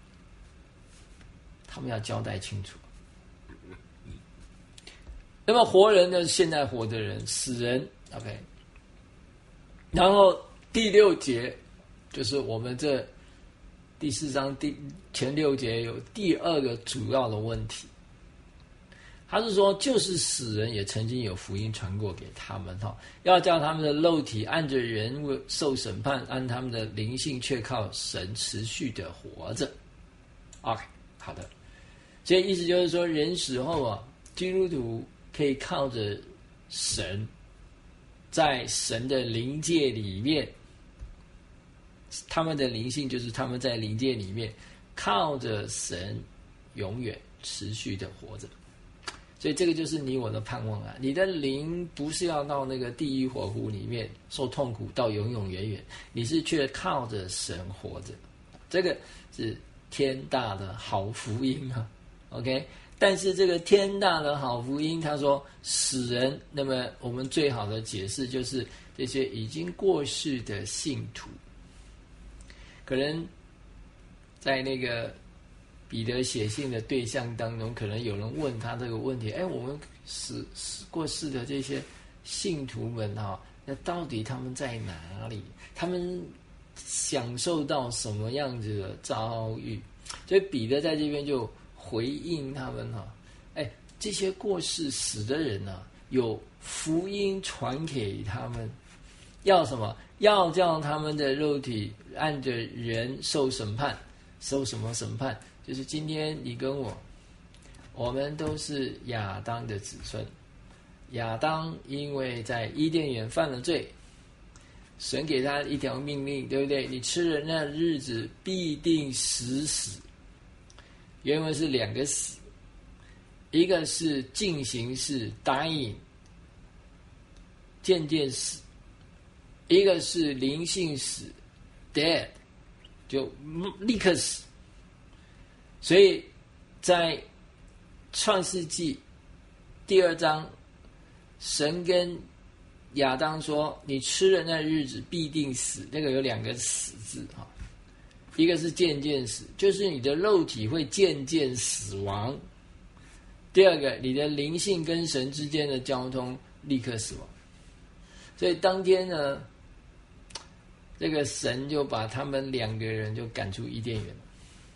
他们要交代清楚。那么活人呢，现在活的人，死人 ，OK。然后第六节就是我们这。第四章第前六节有第二个主要的问题，他是说，就是死人也曾经有福音传过给他们哈，要叫他们的肉体按着人受审判，按他们的灵性却靠神持续的活着。OK， 好的，所以意思就是说，人死后啊，基督徒可以靠着神，在神的灵界里面。他们的灵性就是他们在灵界里面靠着神永远持续的活着，所以这个就是你我的盼望啊！你的灵不是要到那个地狱火湖里面受痛苦到永永远远，你是却靠着神活着，这个是天大的好福音啊 ！OK， 但是这个天大的好福音，他说死人，那么我们最好的解释就是这些已经过世的信徒。可能在那个彼得写信的对象当中，可能有人问他这个问题：哎，我们死死过世的这些信徒们哈，那到底他们在哪里？他们享受到什么样子的遭遇？所以彼得在这边就回应他们哈：哎，这些过世死的人啊，有福音传给他们，要什么？要叫他们的肉体按着人受审判， 受什么审判？就是今天你跟我，我们都是亚当的子孙。亚当因为在伊甸园犯了罪，神给他一条命令，对不对？你吃了那日子必定死死。原文是两个死，一个是进行式 dying， 渐渐死；一个是灵性死 dead， 就立刻死。所以在创世纪第二章，神跟亚当说：“你吃了那日子必定死。”那个有两个死字哈，一个是渐渐死，就是你的肉体会渐渐死亡；第二个，你的灵性跟神之间的交通立刻死亡。所以当天呢，这个神就把他们两个人就赶出伊甸园了，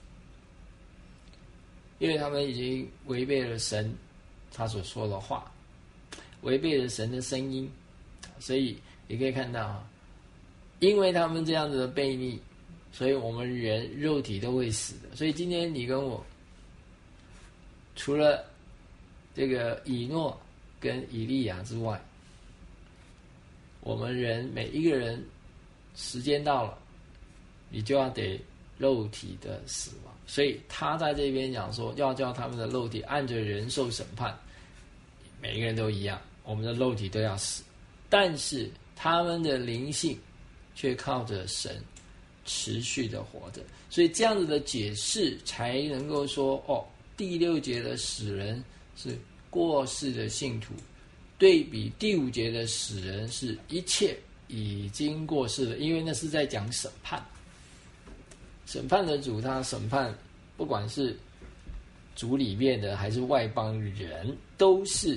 因为他们已经违背了神他所说的话，违背了神的声音。所以你可以看到啊，因为他们这样子的悖逆，所以我们人肉体都会死的。所以今天你跟我，除了这个以诺跟以利亚之外，我们人每一个人时间到了，你就要得肉体的死亡。所以他在这边讲说，要叫他们的肉体按着人受审判，每一个人都一样，我们的肉体都要死。但是他们的灵性却靠着神持续的活着，所以这样子的解释才能够说，哦，第六节的死人是过世的信徒，对比第五节的死人是一切已经过世了，因为那是在讲审判。审判的主他审判，不管是主里面的还是外邦人，都是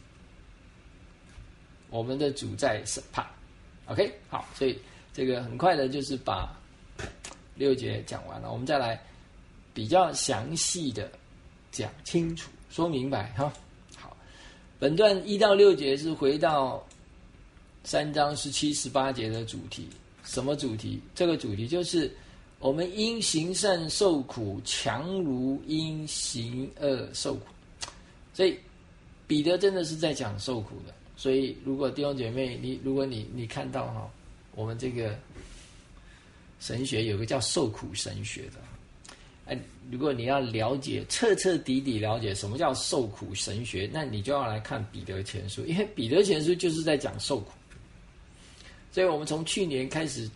我们的主在审判。 OK， 好，所以这个很快的就是把六节讲完了，我们再来比较详细的讲清楚说明白哈。好，本段一到六节是回到三章十七十八节的主题。什么主题？这个主题就是我们因行善受苦，强如因行恶受苦。所以彼得真的是在讲受苦的。所以如果弟兄姐妹，你如果你你看到哈，我们这个神学有个叫受苦神学的，哎，如果你要了解彻彻底底了解什么叫受苦神学，那你就要来看彼得前书，因为彼得前书就是在讲受苦。所以我们从去年开始，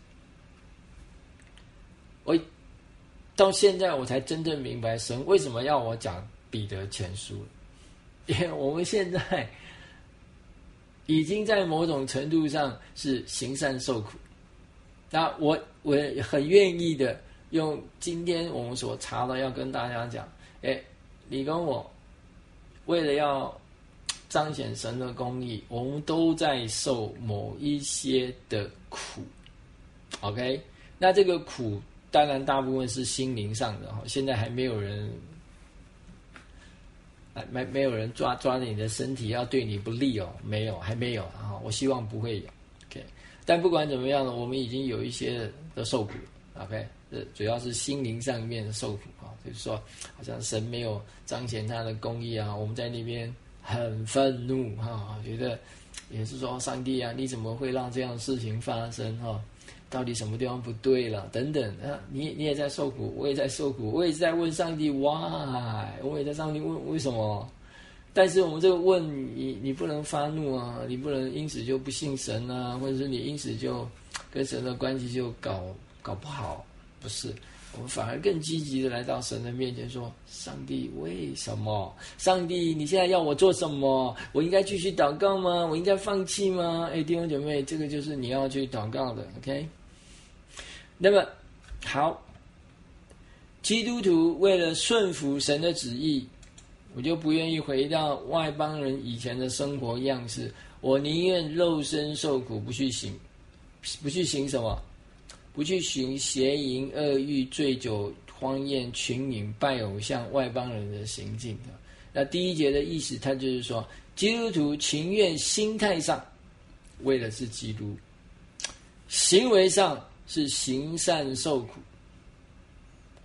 我到现在我才真正明白神为什么要我讲彼得前书，因为我们现在已经在某种程度上是行善受苦。那我我很愿意的用今天我们所查的要跟大家讲，哎，你跟我为了要彰显神的公义，我们都在受某一些的苦 OK， 那这个苦当然大部分是心灵上的，现在还没有人没没有人抓抓着你的身体要对你不利哦，没有，还没有啊，我希望不会有 OK。 但不管怎么样呢，我们已经有一些的受苦 OK， 主要是心灵上面的受苦啊，就是说好像神没有彰显他的公义啊，我们在那边很愤怒哈，觉得也是说上帝啊，你怎么会让这样的事情发生哈？到底什么地方不对了？等等啊，你你也在受苦，我也在受苦，我也在问上帝 why， 我也在上帝问为什么。但是我们这个问你，你不能发怒啊，你不能因此就不信神啊，或者是你因此就跟神的关系就搞搞不好，不是。我们反而更积极的来到神的面前说，上帝为什么？上帝你现在要我做什么？我应该继续祷告吗？我应该放弃吗？哎，弟兄姐妹，这个就是你要去祷告的 OK。 那么好，基督徒为了顺服神的旨意，我就不愿意回到外邦人以前的生活样式，我宁愿肉身受苦，不去行不去行什么？不去行邪淫、恶欲、醉酒、荒宴、群饮、拜偶像、外邦人的行径。那第一节的意思，它就是说，基督徒情愿心态上为的是基督，行为上是行善受苦。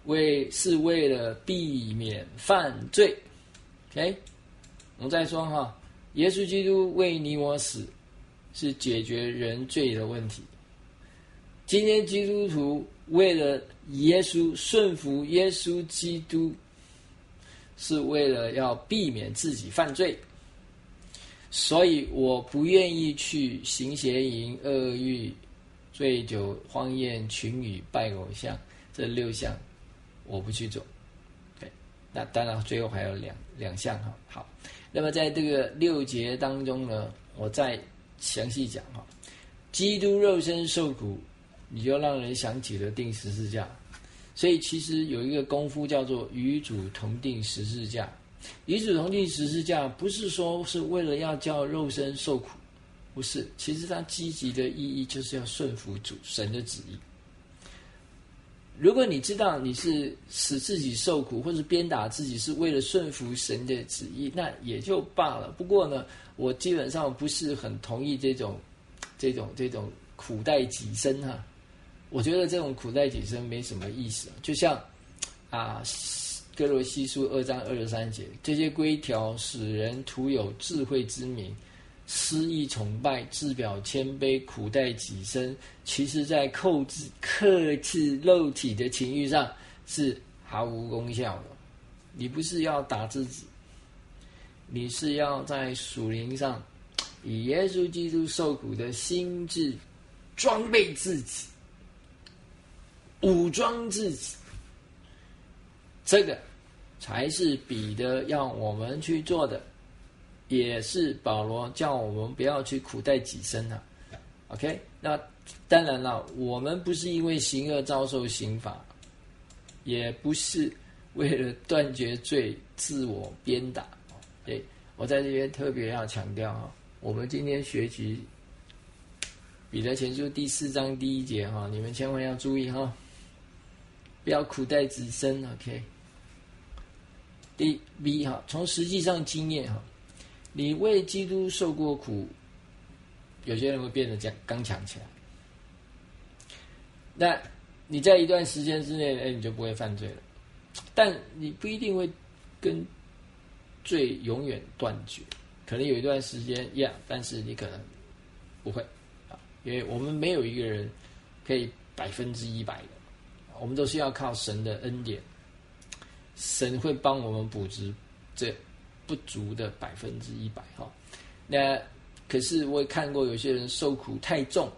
为是为了避免犯罪。OK， 我们再说哈，耶稣基督为你我死，是解决人罪的问题。今天基督徒为了耶稣顺服耶稣基督，是为了要避免自己犯罪。所以我不愿意去行邪淫、恶欲、醉酒、荒宴、群语、拜偶像，这六项我不去做。对，那当然最后还有两两项哈。好，那么在这个六节当中呢，我再详细讲哈。基督肉身受苦，你就让人想起了钉十字架。所以其实有一个功夫叫做与主同钉十字架。与主同钉十字架不是说是为了要叫肉身受苦，不是，其实它积极的意义就是要顺服主神的旨意。如果你知道你是使自己受苦或是鞭打自己是为了顺服神的旨意，那也就罢了。不过呢，我基本上不是很同意这种这种这种苦待己身哈。我觉得这种苦待己身没什么意思，就像啊哥罗西书二章二十三节，这些规条使人徒有智慧之名，私意崇拜，自表谦卑，苦待己身，其实在克制克制肉体的情欲上是毫无功效的。你不是要打自己，你是要在属灵上以耶稣基督受苦的心志装备自己，武装自己，这个才是彼得要我们去做的，也是保罗叫我们不要去苦待己身啊。OK， 那当然了，我们不是因为行恶遭受刑罚，也不是为了断绝罪自我鞭打。对，我在这边特别要强调哈，我们今天学习彼得前书第四章第一节哈，你们千万要注意哈，不要苦待己身。OK， 第 B 哈，从实际上经验哈，你为基督受过苦，有些人会变得这样刚强起来。那你在一段时间之内，哎，你就不会犯罪了，但你不一定会跟罪永远断绝，可能有一段时间呀，但是你可能不会啊，因为我们没有一个人可以百分之一百的，我们都是要靠神的恩典，神会帮我们补足这不足的百分之一百哈。那可是我也看过有些人受苦太重，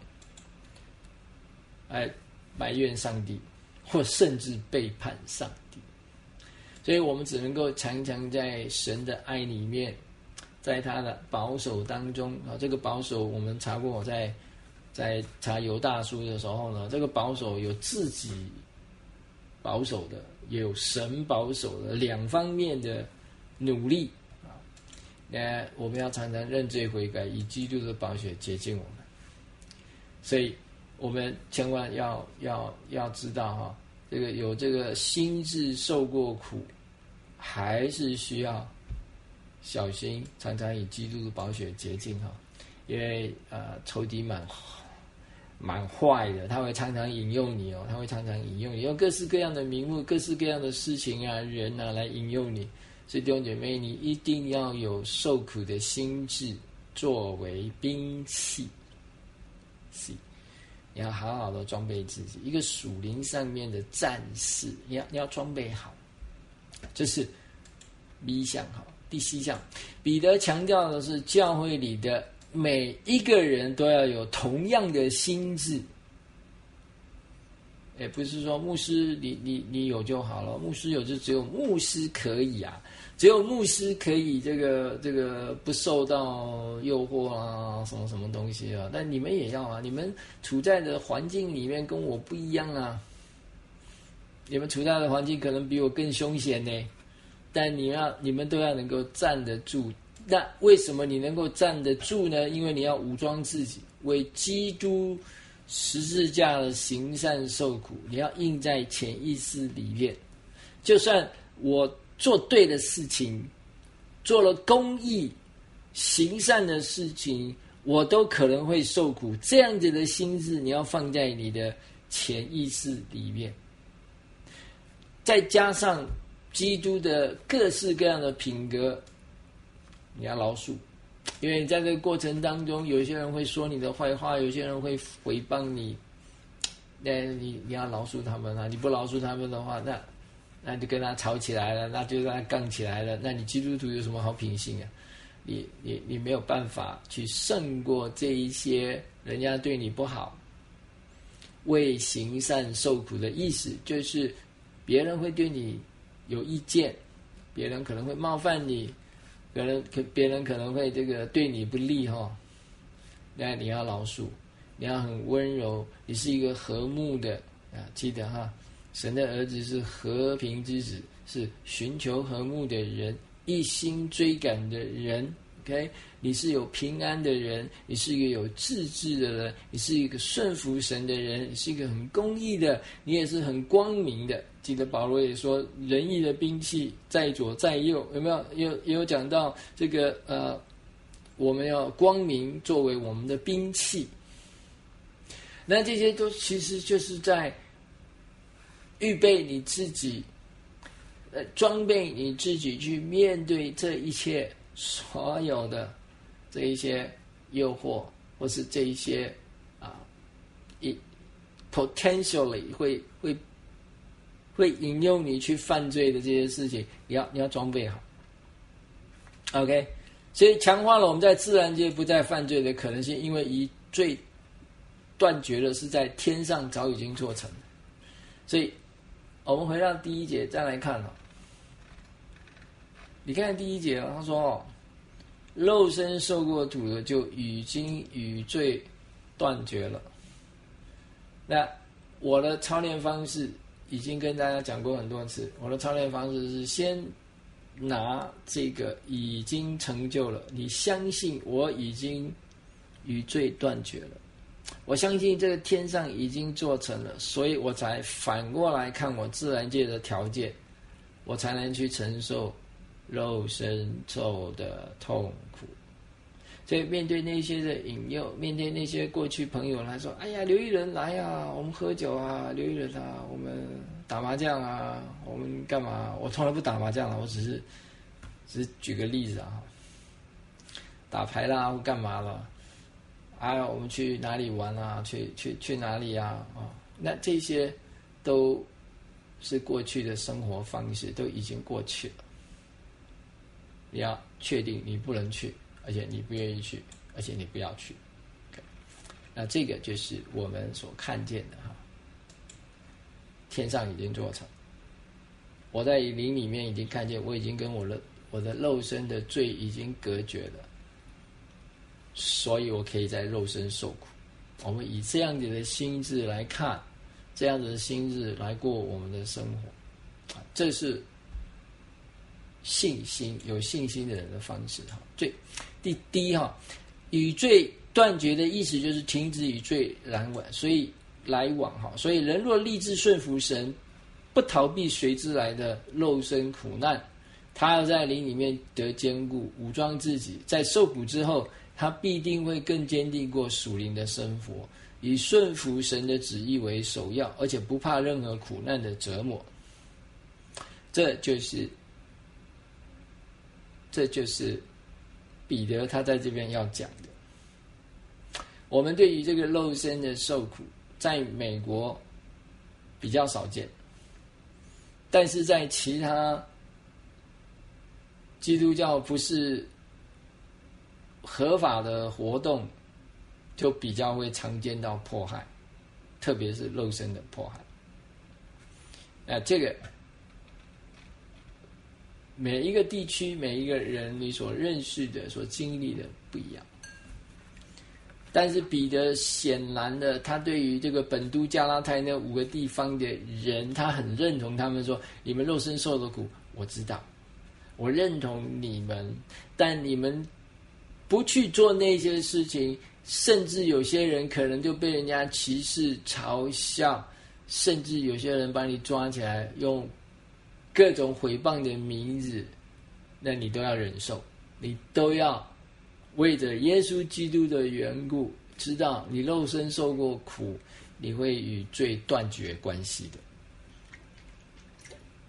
哎，埋怨上帝，或甚至背叛上帝。所以我们只能够常常在神的爱里面，在他的保守当中啊。这个保守我们查过，我在在查犹大书的时候呢，这个保守有自己保守的，也有神保守的，两方面的努力啊。那我们要常常认罪悔改，以基督的宝血洁净我们。所以我们千万要要要知道哈，这个有这个心志受过苦，还是需要小心，常常以基督的宝血洁净哈。因为呃仇敌蛮蛮坏的，他会常常引诱你哦，他会常常引诱你，用各式各样的名目、各式各样的事情啊、人啊来引诱你。所以弟兄姐妹，你一定要有受苦的心志作为兵器，是，你要好好的装备自己，一个属灵上面的战士，你要你要装备好。这是 B 项哈。第七项，彼得强调的是教会里的每一个人都要有同样的心志，也不是说牧师你你你有就好了，牧师有就只有牧师可以啊，只有牧师可以这个这个不受到诱惑啊，什么什么东西啊，但你们也要啊，你们处在的环境里面跟我不一样啊，你们处在的环境可能比我更凶险呢，但你要你们都要能够站得住。那为什么你能够站得住呢？因为你要武装自己，为基督十字架的行善受苦，你要印在潜意识里面。就算我做对的事情，做了公义行善的事情，我都可能会受苦。这样子的心智你要放在你的潜意识里面。 再加上基督的各式各样的品格，你要饶恕。因为在这个过程当中，有些人会说你的坏话，有些人会诽谤你，那你你要饶恕他们啊！你不饶恕他们的话，那那就跟他吵起来了，那就跟他杠起来了。那你基督徒有什么好品性啊？你你你没有办法去胜过这一些人家对你不好，为行善受苦的意思，就是别人会对你有意见，别人可能会冒犯你。可能可别人可能会这个对你不利哈、哦，那你要饶恕，你要很温柔，你是一个和睦的啊，记得哈，神的儿子是和平之子，是寻求和睦的人，一心追赶的人。OK， 你是有平安的人，你是一个有自治的人，你是一个顺服神的人，你是一个很公义的，你也是很光明的。记得保罗也说，仁义的兵器在左在右，有没有？有也有讲到这个呃，我们要光明作为我们的兵器。那这些都其实就是在预备你自己，呃，装备你自己去面对这一切。所有的这一些诱惑，或是这一些啊，一 potentially 会会会引诱你去犯罪的这些事情，你要你要装备好。OK， 所以强化了我们在自然界不再犯罪的可能性，因为以罪断绝了是在天上早已经做成。所以我们回到第一节再来看哦。你看第一节，他说哦，肉身受过土的就已经与罪断绝了。那我的操练方式已经跟大家讲过很多次，我的操练方式是先拿这个已经成就了，你相信我已经与罪断绝了，我相信这个天上已经做成了，所以我才反过来看我自然界的条件，我才能去承受肉身受的痛苦。所以面对那些的引诱，面对那些过去朋友来说，哎呀，刘一人来啊，我们喝酒啊，刘一人啊，我们打麻将啊，我们干嘛？我从来不打麻将了，我只是只是举个例子啊，打牌啦或干嘛了，啊，我们去哪里玩啊？去去去哪里啊？啊，那这些都是过去的生活方式，都已经过去了。你要确定你不能去，而且你不愿意去，而且你不要去。Okay. 那这个就是我们所看见的哈，天上已经做成，我在灵里面已经看见，我已经跟我的我的肉身的罪已经隔绝了，所以我可以在肉身受苦。我们以这样子的心智来看，这样子的心智来过我们的生活，这是信心有信心的人的方式哈。最第第一哈，与罪断绝的意思就是停止与罪来往，所以来往哈。所以人若立志顺服神，不逃避随之来的肉身苦难，他要在灵里面得坚固，武装自己，在受苦之后，他必定会更坚定过属灵的生活，以顺服神的旨意为首要，而且不怕任何苦难的折磨。这就是这就是彼得他在这边要讲的。我们对于这个肉身的受苦，在美国比较少见，但是在其他基督教不是合法的活动，就比较会常见到迫害，特别是肉身的迫害。那这个每一个地区每一个人你所认识的所经历的不一样，但是彼得显然的他对于这个本都加拉太那五个地方的人，他很认同他们说，你们肉身受的苦我知道，我认同你们，但你们不去做那些事情，甚至有些人可能就被人家歧视嘲笑，甚至有些人把你抓起来用各种毁谤的名字，那你都要忍受，你都要为着耶稣基督的缘故，知道你肉身受过苦，你会与罪断绝关系的。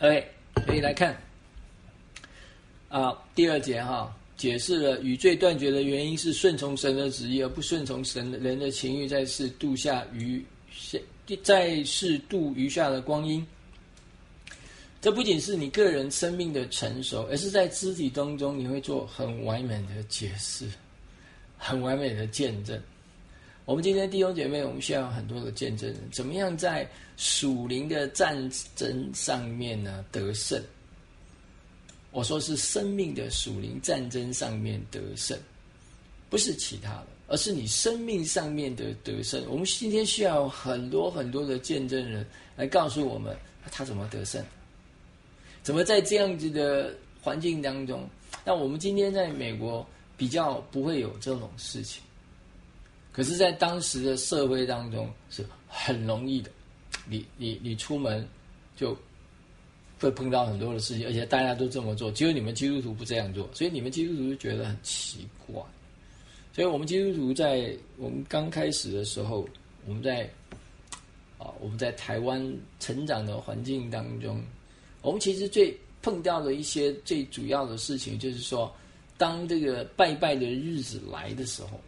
OK， 可以来看啊，第二节哈，解释了与罪断绝的原因是顺从神的旨意，而不顺从神人的情欲，在世度下余在世度余下的光阴。这不仅是你个人生命的成熟，而是在肢体当中你会做很完美的解释，很完美的见证。我们今天弟兄姐妹，我们需要有很多的见证人，怎么样在属灵的战争上面呢得胜？我说是生命的属灵战争上面得胜，不是其他的，而是你生命上面的得胜。我们今天需要有很多很多的见证人来告诉我们他怎么得胜，怎么在这样子的环境当中。那我们今天在美国比较不会有这种事情，可是在当时的社会当中是很容易的，你你你出门就会碰到很多的事情，而且大家都这么做，只有你们基督徒不这样做，所以你们基督徒就觉得很奇怪。所以我们基督徒在我们刚开始的时候，我们在啊我们在台湾成长的环境当中，我们其实最碰到的一些最主要的事情，就是说，当这个拜拜的日子来的时候，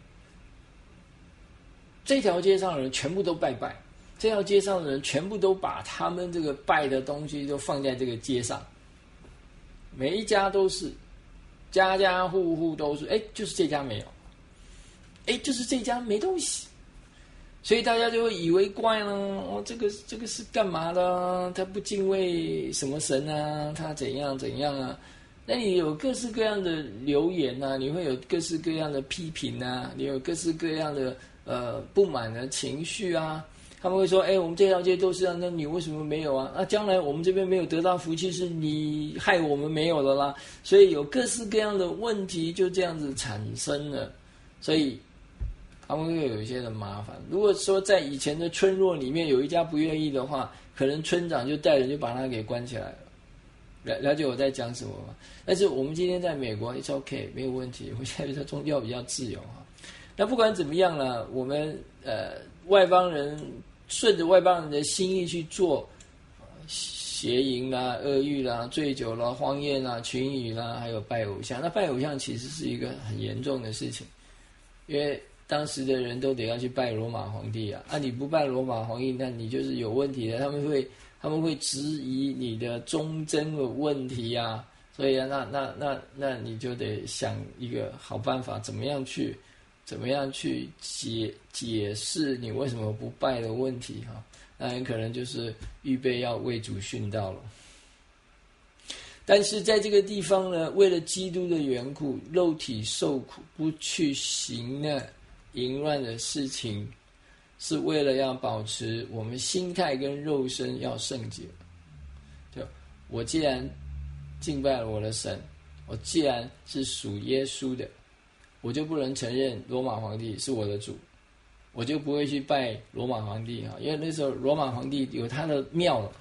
这条街上的人全部都拜拜，这条街上的人全部都把他们这个拜的东西都放在这个街上，每一家都是，家家户户都是，哎，就是这家没有，哎，就是这家没东西，所以大家就会以为怪了，哦，这个这个是干嘛的？他不敬畏什么神啊？他怎样怎样啊？那你有各式各样的留言啊，你会有各式各样的批评啊，你有各式各样的呃不满的情绪啊。他们会说：“哎，我们这条街都是这样，那你为什么没有啊？啊，将来我们这边没有得到福气，是你害我们没有了啦。”所以有各式各样的问题就这样子产生了，所以他们会有一些的麻烦。如果说在以前的村落里面有一家不愿意的话，可能村长就带人就把他给关起来了。了了解我在讲什么吗？但是我们今天在美国 ，it's OK， 没有问题。我现在在宗教比较自由哈。那不管怎么样了，我们呃外邦人顺着外邦人的心意去做邪淫啦、恶欲啦、醉酒啦、荒宴啦、群语啦，还有拜偶像。那拜偶像其实是一个很严重的事情，因为当时的人都得要去拜罗马皇帝啊，啊你不拜罗马皇帝，那你就是有问题的，他们会他们会质疑你的忠贞的问题啊，所以啊，那那那那你就得想一个好办法，怎么样去怎么样去解解释你为什么不拜的问题哈，那很可能就是预备要为主殉道了。但是在这个地方呢，为了基督的缘故，肉体受苦，不去行呢淫乱的事情，是为了要保持我们心态跟肉身要圣洁。对，我既然敬拜了我的神，我既然是属耶稣的，我就不能承认罗马皇帝是我的主，我就不会去拜罗马皇帝啊，因为那时候罗马皇帝有他的庙了。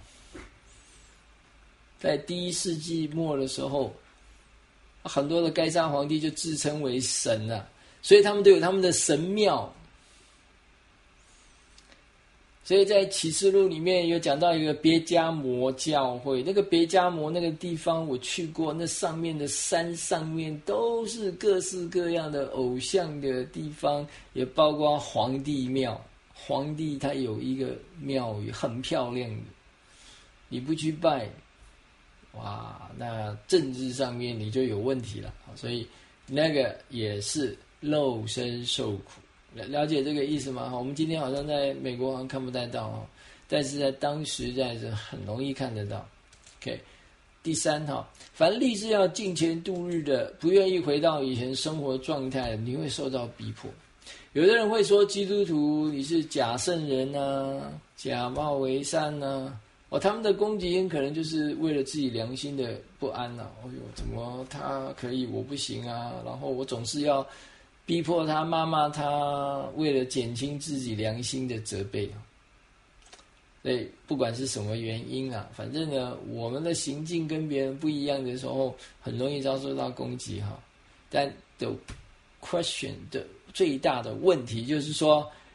在第一世纪末的时候，很多的该撒皇帝就自称为神了，所以他们都有他们的神庙。所以在启示录里面有讲到一个别迦摩教会，那个别迦摩那个地方我去过，那上面的山上面都是各式各样的偶像的地方，也包括皇帝庙，皇帝他有一个庙宇很漂亮的，你不去拜，哇，那政治上面你就有问题了，所以那个也是肉身受苦。了解这个意思吗？我们今天好像在美国好像看不太到，但是在当时在是很容易看得到。OK， 第三哈，凡立志要敬虔度日的，不愿意回到以前生活状态，你会受到逼迫。有的人会说基督徒你是假圣人啊，假冒为善啊，哦，他们的攻击很可能就是为了自己良心的不安啊。哎呦，怎么他可以我不行啊？然后我总是要逼迫他，骂骂他，为了减轻自己良心的责备。所以不管是什么原因啊，反正呢，我们的行径跟别人不一样的时候，很容易遭受到攻击哈。但 the question 的最大的问题就是说，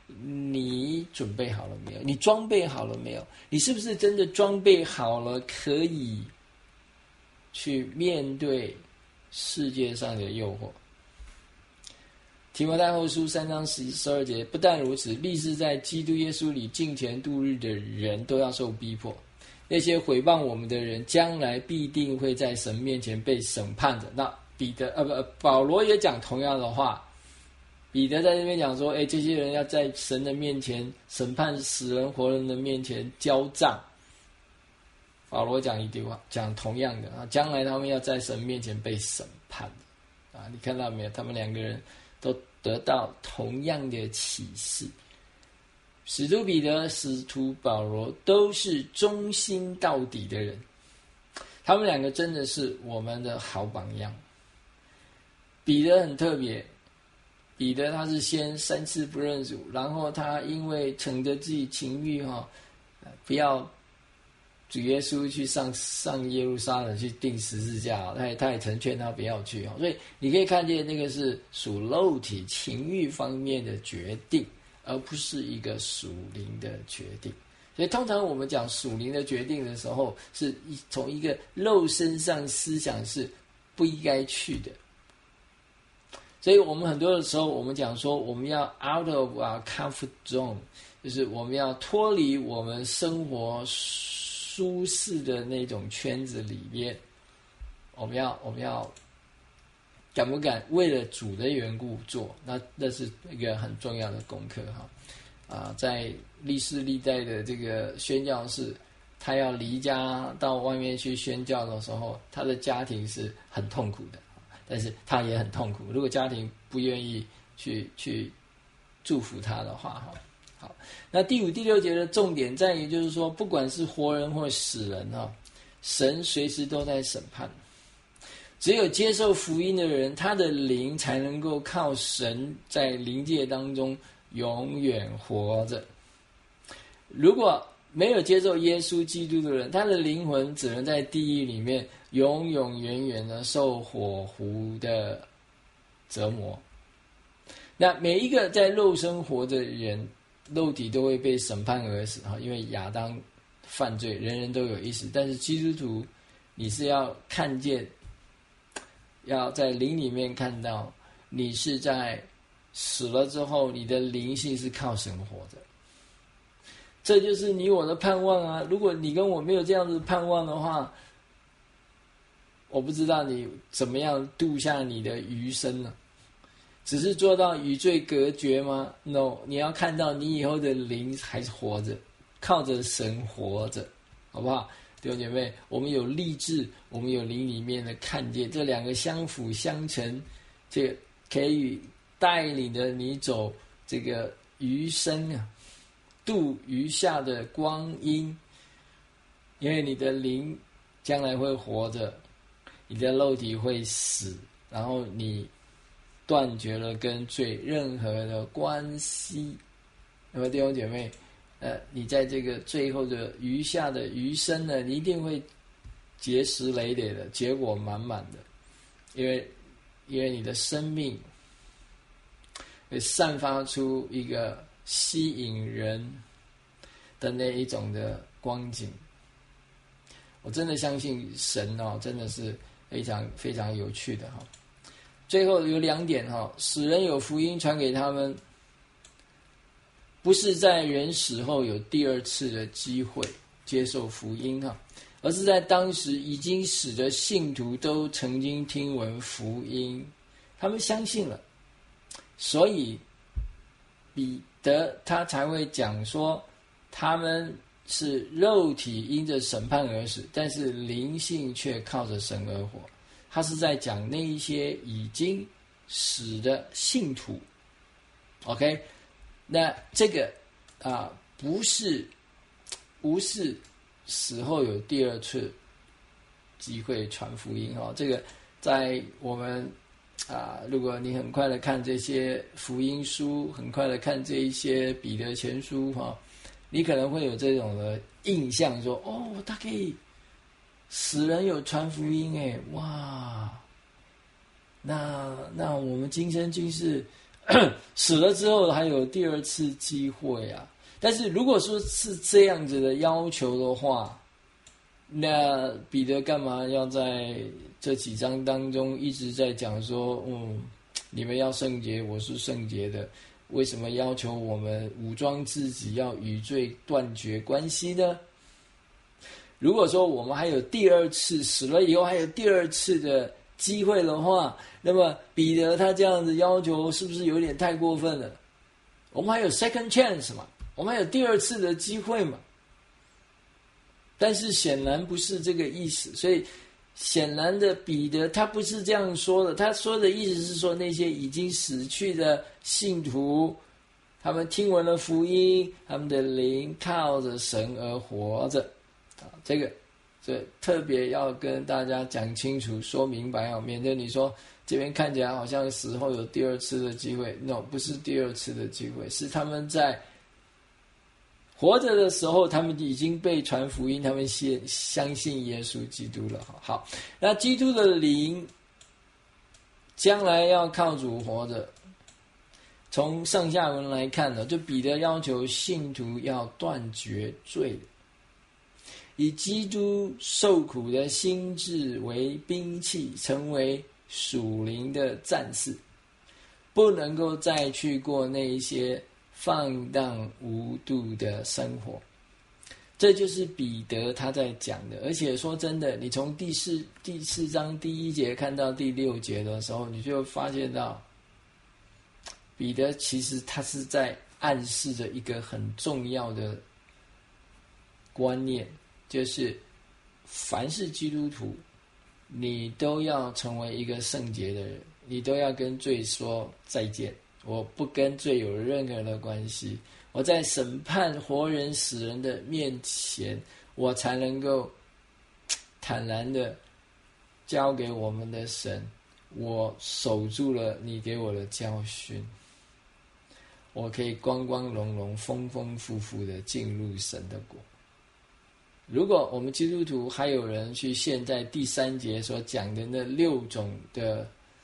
你准备好了没有？你装备好了没有？你是不是真的装备好了，可以去面对世界上的诱惑？提摩太后书三章十十二节，不但如此，立志在基督耶稣里敬虔度日的人都要受逼迫。那些毁谤我们的人，将来必定会在神面前被审判的。那彼得呃不，保罗也讲同样的话。彼得在这边讲说，哎，这些人要在神的面前审判，死人活人的面前交账。保罗讲一句话，讲同样的啊，将来他们要在神面前被审判啊，你看到没有？他们两个人都得到同样的启示。使徒彼得、使徒保罗都是忠心到底的人，他们两个真的是我们的好榜样。彼得很特别。彼得他是先三次不认主，然后他因为逞着自己情欲哈，不要主耶稣去上上耶路撒冷去钉十字架，他也他也曾劝他不要去，所以你可以看见那个是属肉体情欲方面的决定，而不是一个属灵的决定。所以通常我们讲属灵的决定的时候，是从一个肉身上思想是不应该去的。所以我们很多的时候，我们讲说，我们要 out of our comfort zone， 就是我们要脱离我们生活舒适的那种圈子里面。我们要，我们要敢不敢为了主的缘故做？那那是一个很重要的功课哈。啊，在历世历代的这个宣教士，他要离家到外面去宣教的时候，他的家庭是很痛苦的。但是他也很痛苦，如果家庭不愿意去去祝福他的话，哈，好，那第五、第六节的重点在于，就是说，不管是活人或死人哈，神随时都在审判。只有接受福音的人，他的灵才能够靠神在灵界当中永远活着。如果没有接受耶稣基督的人，他的灵魂只能在地狱里面永永远远的受火湖的折磨。那每一个在肉身活的人，肉体都会被审判而死，因为亚当犯罪，人人都有一死。但是基督徒，你是要看见，要在灵里面看到，你是在死了之后，你的灵性是靠神活着。这就是你我的盼望啊！如果你跟我没有这样子盼望的话，我不知道你怎么样度下你的余生呢？只是做到与罪隔绝吗 ？No， 你要看到你以后的灵还是活着，靠着神活着，好不好？弟兄姐妹，我们有立志，我们有灵里面的看见，这两个相辅相成，这个可以带领着你走这个余生啊。度余下的光阴，因为你的灵将来会活着，你的肉体会死，然后你断绝了跟罪任何的关系。那么弟兄姐妹，呃，你在这个最后的余下的余生呢，你一定会结实累累的，结果满满的，因为因为你的生命会散发出一个吸引人的那一种的光景。我真的相信神哦，真的是非常非常有趣的哈。最后有两点哈，使人有福音传给他们，不是在人死后有第二次的机会接受福音哈，而是在当时已经死的信徒都曾经听闻福音，他们相信了，所以彼得他才会讲说，他们是肉体因着审判而死，但是灵性却靠着神而活。他是在讲那一些已经死的信徒。 OK， 那这个啊不是不是死后有第二次机会传福音哦。这个在我们啊，如果你很快的看这些福音书，很快的看这一些彼得前书哈，你可能会有这种的印象说，哦，他可以死人有传福音哎，哇，那那我们今生今世死了之后还有第二次机会啊。但是如果说是这样子的要求的话，那彼得干嘛要在这几章当中一直在讲说，嗯，你们要圣洁，我是圣洁的，为什么要求我们武装自己，要与罪断绝关系呢？如果说我们还有第二次，死了以后还有第二次的机会的话，那么彼得他这样子要求是不是有点太过分了？我们还有 second chance 嘛，我们还有第二次的机会嘛。但是显然不是这个意思，所以显然的彼得他不是这样说的，他说的意思是说那些已经死去的信徒，他们听闻了福音，他们的灵靠着神而活着啊，这个这特别要跟大家讲清楚说明白啊，免得你说这边看起来好像死后有第二次的机会， no， 不是第二次的机会，是他们在活着的时候，他们已经被传福音，他们信相信耶稣基督了。好，那基督的灵将来要靠主活着。从上下文来看呢，就彼得要求信徒要断绝罪，以基督受苦的心志为兵器，成为属灵的战士，不能够再去过那一些放荡无度的生活。这就是彼得他在讲的。而且说真的，你从第四第四章第一节看到第六节的时候，你就发现到彼得其实他是在暗示着一个很重要的观念，就是凡是基督徒，你都要成为一个圣洁的人，你都要跟罪说再见，我不跟罪有任何的关系，我在审判活人死人的面前，我才能够坦然的交给我们的神，我守住了你给我的教训，我可以光光荣荣丰丰富富的进入神的国。如果我们基督徒还有人去现在第三节所讲的那六种的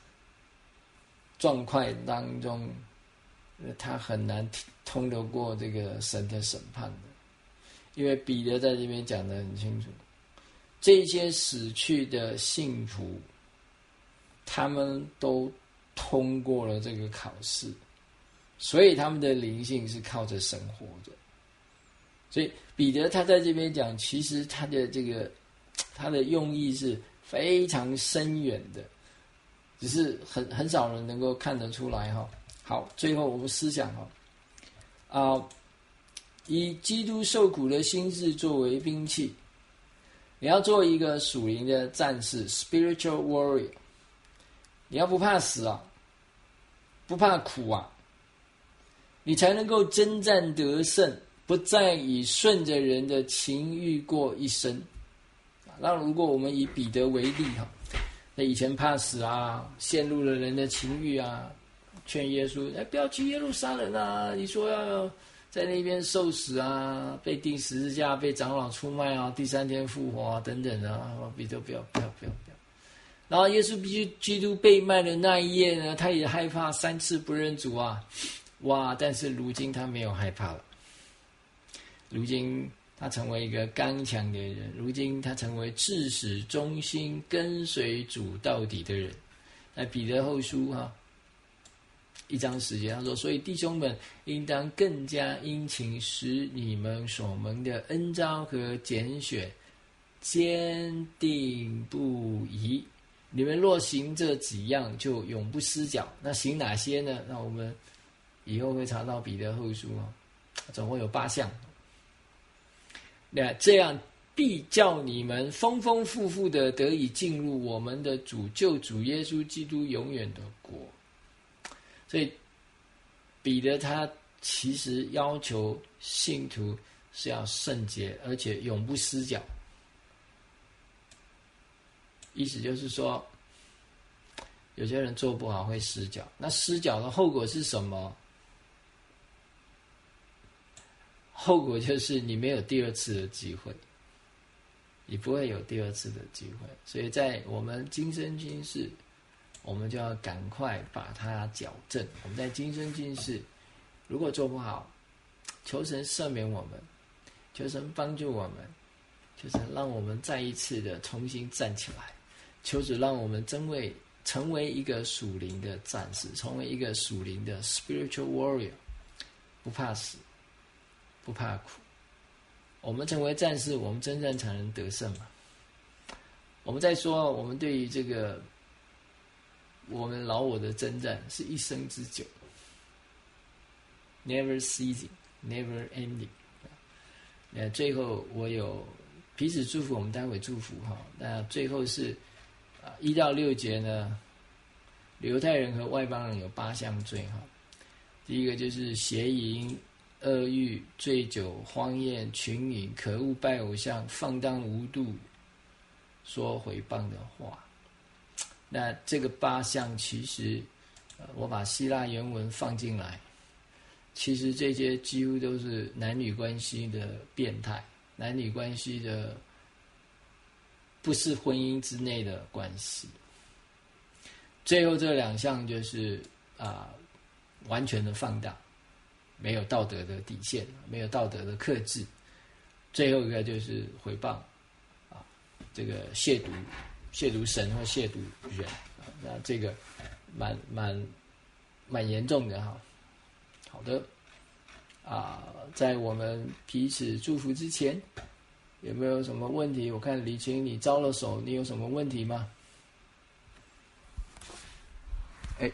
状况当中，他很难通得过这个神的审判的。因为彼得在这边讲得很清楚，这些死去的信徒他们都通过了这个考试，所以他们的灵性是靠着神活着。所以彼得他在这边讲，其实他的这个他的用意是非常深远的，只是很很少人能够看得出来哈。好，最后我们思想哈，啊、呃，以基督受苦的心志作为兵器，你要做一个属灵的战士 （spiritual warrior）， 你要不怕死啊，不怕苦啊，你才能够征战得胜，不再以顺着人的情欲过一生。那如果我们以彼得为例哈，那以前怕死啊，陷入了人的情欲啊，劝耶稣，哎，不要去耶路撒冷啊！你说要在那边受死啊，被钉十字架，被长老出卖啊，第三天复活啊，等等啊！彼得不要不要不要不要。然后耶稣必须基督被卖的那一夜呢，他也害怕，三次不认主啊！哇！但是如今他没有害怕了，如今他成为一个刚强的人，如今他成为至始忠心跟随主到底的人。在彼得后书哈、啊。一章十节，他说：“所以弟兄们，应当更加殷勤，使你们所蒙的恩召和拣选坚定不移。你们若行这几样，就永不失脚。那行哪些呢？那我们以后会查到彼得后书哦，总共有八项。那这样必叫你们丰丰富富的得以进入我们的主救主耶稣基督永远的国。”所以彼得他其实要求信徒是要圣洁，而且永不失脚。意思就是说，有些人做不好会失脚，那失脚的后果是什么？后果就是你没有第二次的机会，你不会有第二次的机会。所以在我们今生今世， 我们就要赶快把它矫正。我们在今生今世如果做不好，求神赦免我们，求神帮助我们，求神让我们再一次的重新站起来，求主让我们真为成为一个属灵的战士，成为一个属灵的 spiritual warrior， 不怕死，不怕苦。我们成为战士，我们真正才能得胜嘛。我们在说，我们对于这个我们老我的征战是一生之久 ，never ceasing, never ending。那最后我有彼此祝福，我们待会祝福哈。那最后是啊一到六节呢，犹太人和外邦人有八项罪哈。第一个就是邪淫、恶欲、醉酒、荒宴、群饮、可恶、拜偶像、放荡无度、说毁谤的话。那这个八项其实，呃，我把希腊原文放进来，其实这些几乎都是男女关系的变态，男女关系的不是婚姻之内的关系。最后这两项就是啊、呃，完全的放荡，没有道德的底线，没有道德的克制。最后一个就是毁谤啊，这个亵渎。亵渎神或亵渎人，那这个蛮蛮蛮严重的哈。好的，啊，在我们彼此祝福之前，有没有什么问题？我看李晴你招了手，你有什么问题吗？哎，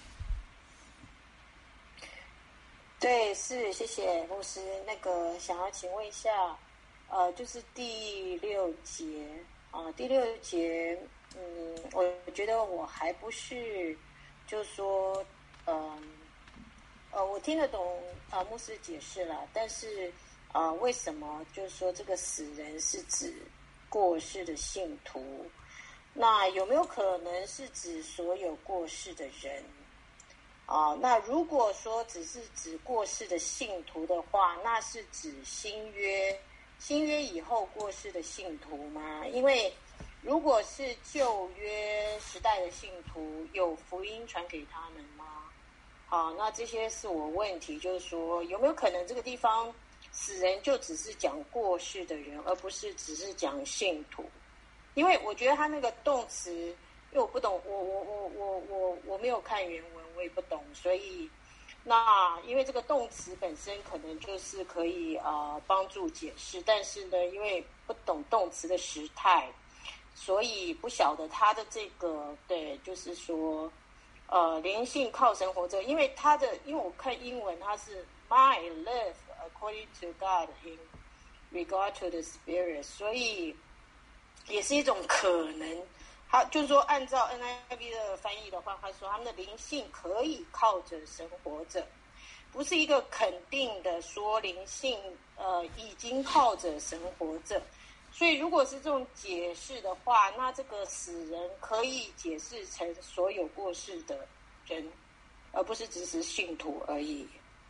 对，是谢谢牧师。那个想要请问一下，呃，就是第六节。啊，第六节，嗯，我觉得我还不是，就是说，嗯，呃，我听得懂啊、呃、牧师解释了，但是啊、呃，为什么就是说这个死人是指过世的信徒？那有没有可能是指所有过世的人？啊，那如果说只是指过世的信徒的话，那是指新约。新约以后过世的信徒吗？因为如果是旧约时代的信徒，有福音传给他们吗？好，那这些是我问题，就是说有没有可能这个地方死人就只是讲过世的人，而不是只是讲信徒？因为我觉得他那个动词，因为我不懂，我我我我我我没有看原文，我也不懂，所以。那因为这个动词本身可能就是可以呃帮助解释，但是呢，因为不懂动词的时态，所以不晓得它的这个对，就是说呃灵性靠神活着，因为它的因为我看英文它是 My life according to God in regard to the Spirit， 所以也是一种可能。他就是说，按照 N I V 的翻译的话，他说他们的灵性可以靠着神活着，不是一个肯定的说灵性呃已经靠着神活着。所以如果是这种解释的话，那这个死人可以解释成所有过世的人，而不是只是信徒而已。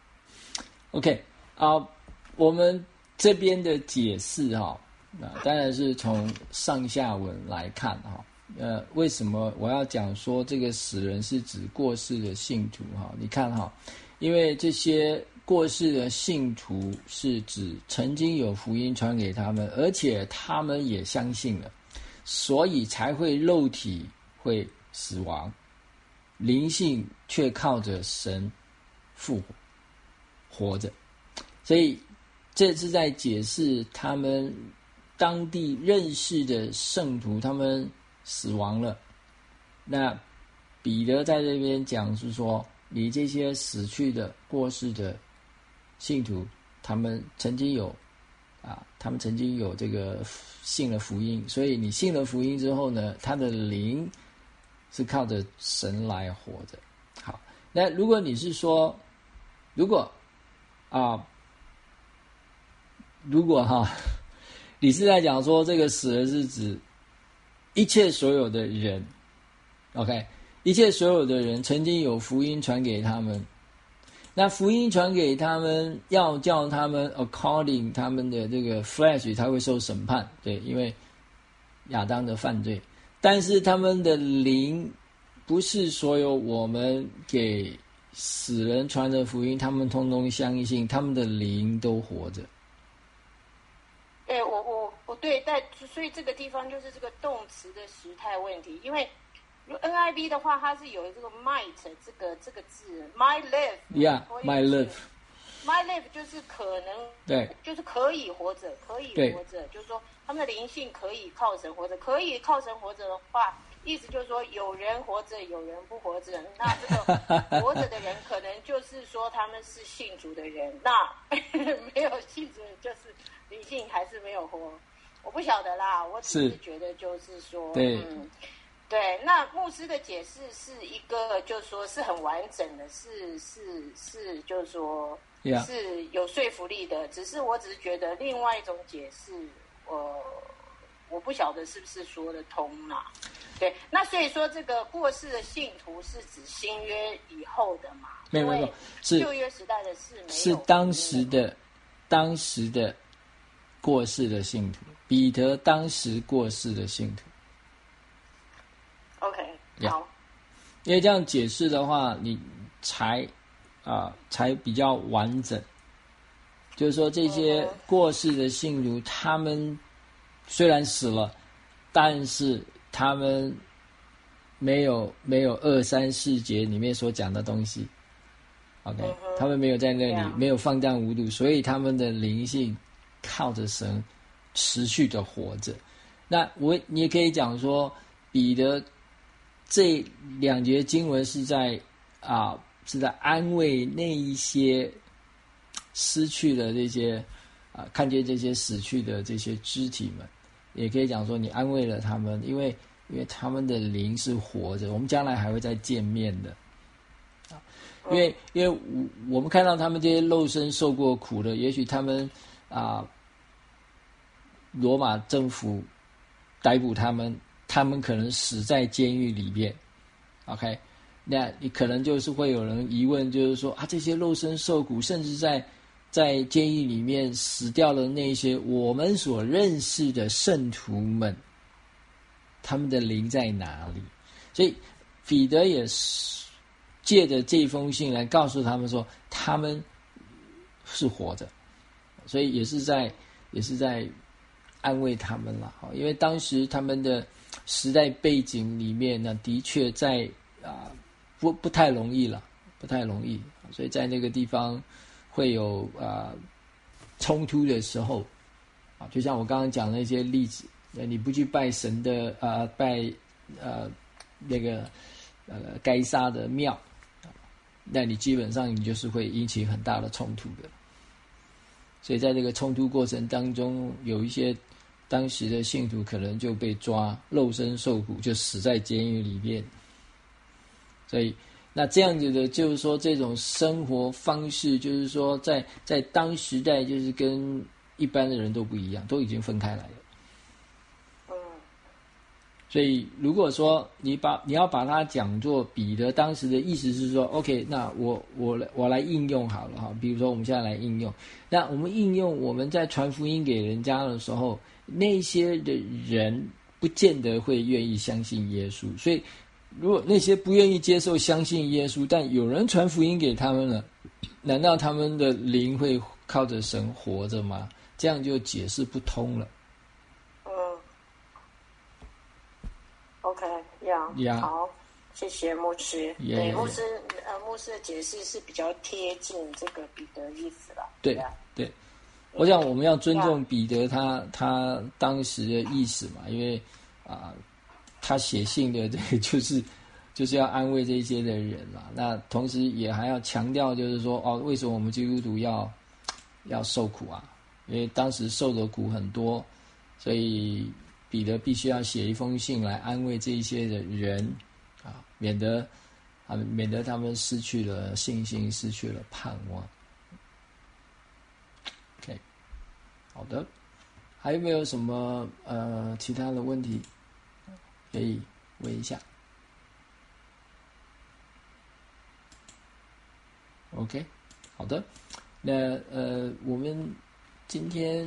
OK 啊、uh, 我们这边的解释哈、哦，那当然是从上下文来看哈、哦。呃，为什么我要讲说这个死人是指过世的信徒哈？你看哈，因为这些过世的信徒是指曾经有福音传给他们，而且他们也相信了，所以才会肉体会死亡，灵性却靠着神复活活着。所以这是在解释他们当地认识的圣徒，他们死亡了。那彼得在这边讲是说，你这些死去的过世的信徒，他们曾经有啊，他们曾经有这个信了福音，所以你信了福音之后呢，他的灵是靠着神来活着。好，那如果你是说，如果啊，如果哈，你是在讲说这个死人是指一切所有的人 ，OK， 一切所有的人曾经有福音传给他们，那福音传给他们，要叫他们 according 他们的这个 flesh， 他会受审判，对，因为亚当的犯罪，但是他们的灵不是所有我们给死人传的福音，他们通通相信，他们的灵都活着。 对，我我我对，但所以这个地方就是这个动词的时态问题，因为 N I V 的话，它是有这个 might 这个这个字 ，my live，yeah，my live。 My life 就是可能， 对， 就是可以活着，可以活着，就是说他们的灵性可以靠神活着，可以靠神活着的话，意思就是说有人活着，有人不活着。那这个活着的人，可能就是说他们是信主的人，那没有信主的人就是灵性还是没有活。我不晓得啦，我只是觉得就是说， 对。 嗯对，那牧师的解释是一个，就是说是很完整的，是是是，就是说 yeah. 是有说服力的。只是我只是觉得另外一种解释，呃，我不晓得是不是说得通啦。对，那所以说这个过世的信徒是指新约以后的嘛？ 没有没有，是旧约时代的是没有， 是当时的当时的过世的信徒，彼得当时过世的信徒。 OK， 好， 因为这样解释的话，你才啊、呃、才比较完整。就是说，这些过世的信徒，他们虽然死了，但是他们没有没有二三四节里面所讲的东西。OK，、嗯、他们没有在那里， yeah. 没有放荡无度，所以他们的灵性靠着神持续的活着。那我你也可以讲说，彼得这两节经文是在啊是在安慰那一些失去的这些啊看见这些死去的这些肢体们，也可以讲说你安慰了他们，因为因为他们的灵是活着，我们将来还会再见面的。因为因为我们看到他们这些肉身受过苦的，也许他们啊罗马政府逮捕他们，他们可能死在监狱里面 ，OK， 那你可能就是会有人疑问，就是说啊，这些肉身受苦，甚至在在监狱里面死掉的那些我们所认识的圣徒们，他们的灵在哪里？所以彼得也是借着这封信来告诉他们说，他们是活着，所以也是在也是在安慰他们了。因为当时他们的时代背景里面呢，的确在啊不不太容易了，不太容易，所以在那个地方会有啊冲突的时候啊，就像我刚刚讲的那些例子，你不去拜神的啊拜呃那个呃该杀的庙，那你基本上你就是会引起很大的冲突的。所以在这个冲突过程当中，有一些当时的信徒可能就被抓，肉身受苦，就死在监狱里面。所以那这样子的，就是说这种生活方式，就是说在在当时代，就是跟一般的人都不一样，都已经分开来了。所以如果说你把你要把它讲作彼得当时的意思是说 OK， 那我我我来应用好了哈，比如说我们现在来应用，那我们应用我们在传福音给人家的时候，那些的人不见得会愿意相信耶稣，所以如果那些不愿意接受相信耶稣，但有人传福音给他们了，难道他们的灵会靠着神活着吗？这样就解释不通了。 OK， 呀、yeah, yeah. 好，谢谢牧师。 yeah, 对， yeah, 牧师呃，牧师的解释是比较贴近这个彼得意思了。 对对，我想我们要尊重彼得他他当时的意思嘛，因为啊、呃，他写信的这个就是就是要安慰这些的人嘛。那同时也还要强调，就是说哦，为什么我们基督徒要要受苦啊？因为当时受的苦很多，所以彼得必须要写一封信来安慰这一些的人啊，免得啊免得他们失去了信心，失去了盼望。OK， 好的，还有没有什么呃其他的问题可以问一下 ？OK， 好的，那呃我们今天。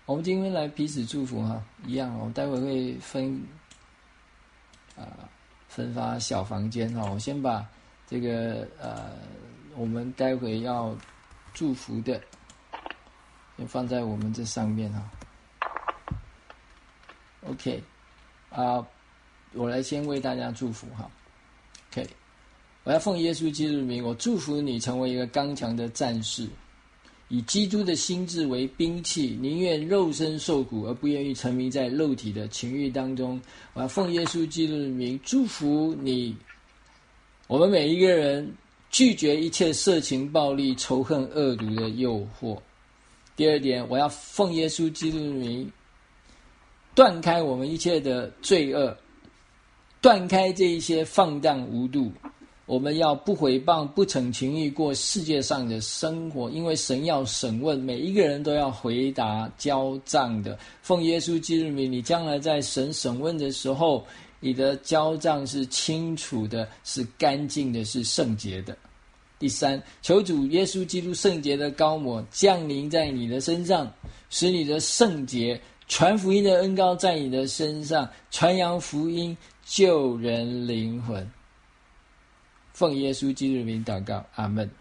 我们今天来彼此祝福哈，一样，我们待会会分啊、呃、分发小房间哈。我先把这个呃我们待会要祝福的先放在我们这上面哈。OK 啊、呃，我来先为大家祝福哈。OK。我要奉耶稣基督的名，我祝福你成为一个刚强的战士，以基督的心志为兵器，宁愿肉身受苦，而不愿意沉迷在肉体的情欲当中。我要奉耶稣基督的名祝福你，我们每一个人拒绝一切色情、暴力、仇恨、恶毒的诱惑。第二点，我要奉耶稣基督的名断开我们一切的罪恶，断开这一些放荡无度。我们要不毁谤、不逞情欲，过世界上的生活，因为神要审问，每一个人都要回答交账的。奉耶稣基督的名，你将来在神审问的时候，你的交账是清楚的，是干净的，是圣洁的。第三，求主耶稣基督圣洁的膏抹降临在你的身上，使你的圣洁，传福音的恩膏在你的身上，传扬福音，救人灵魂。奉耶稣基督的名祷告，阿们。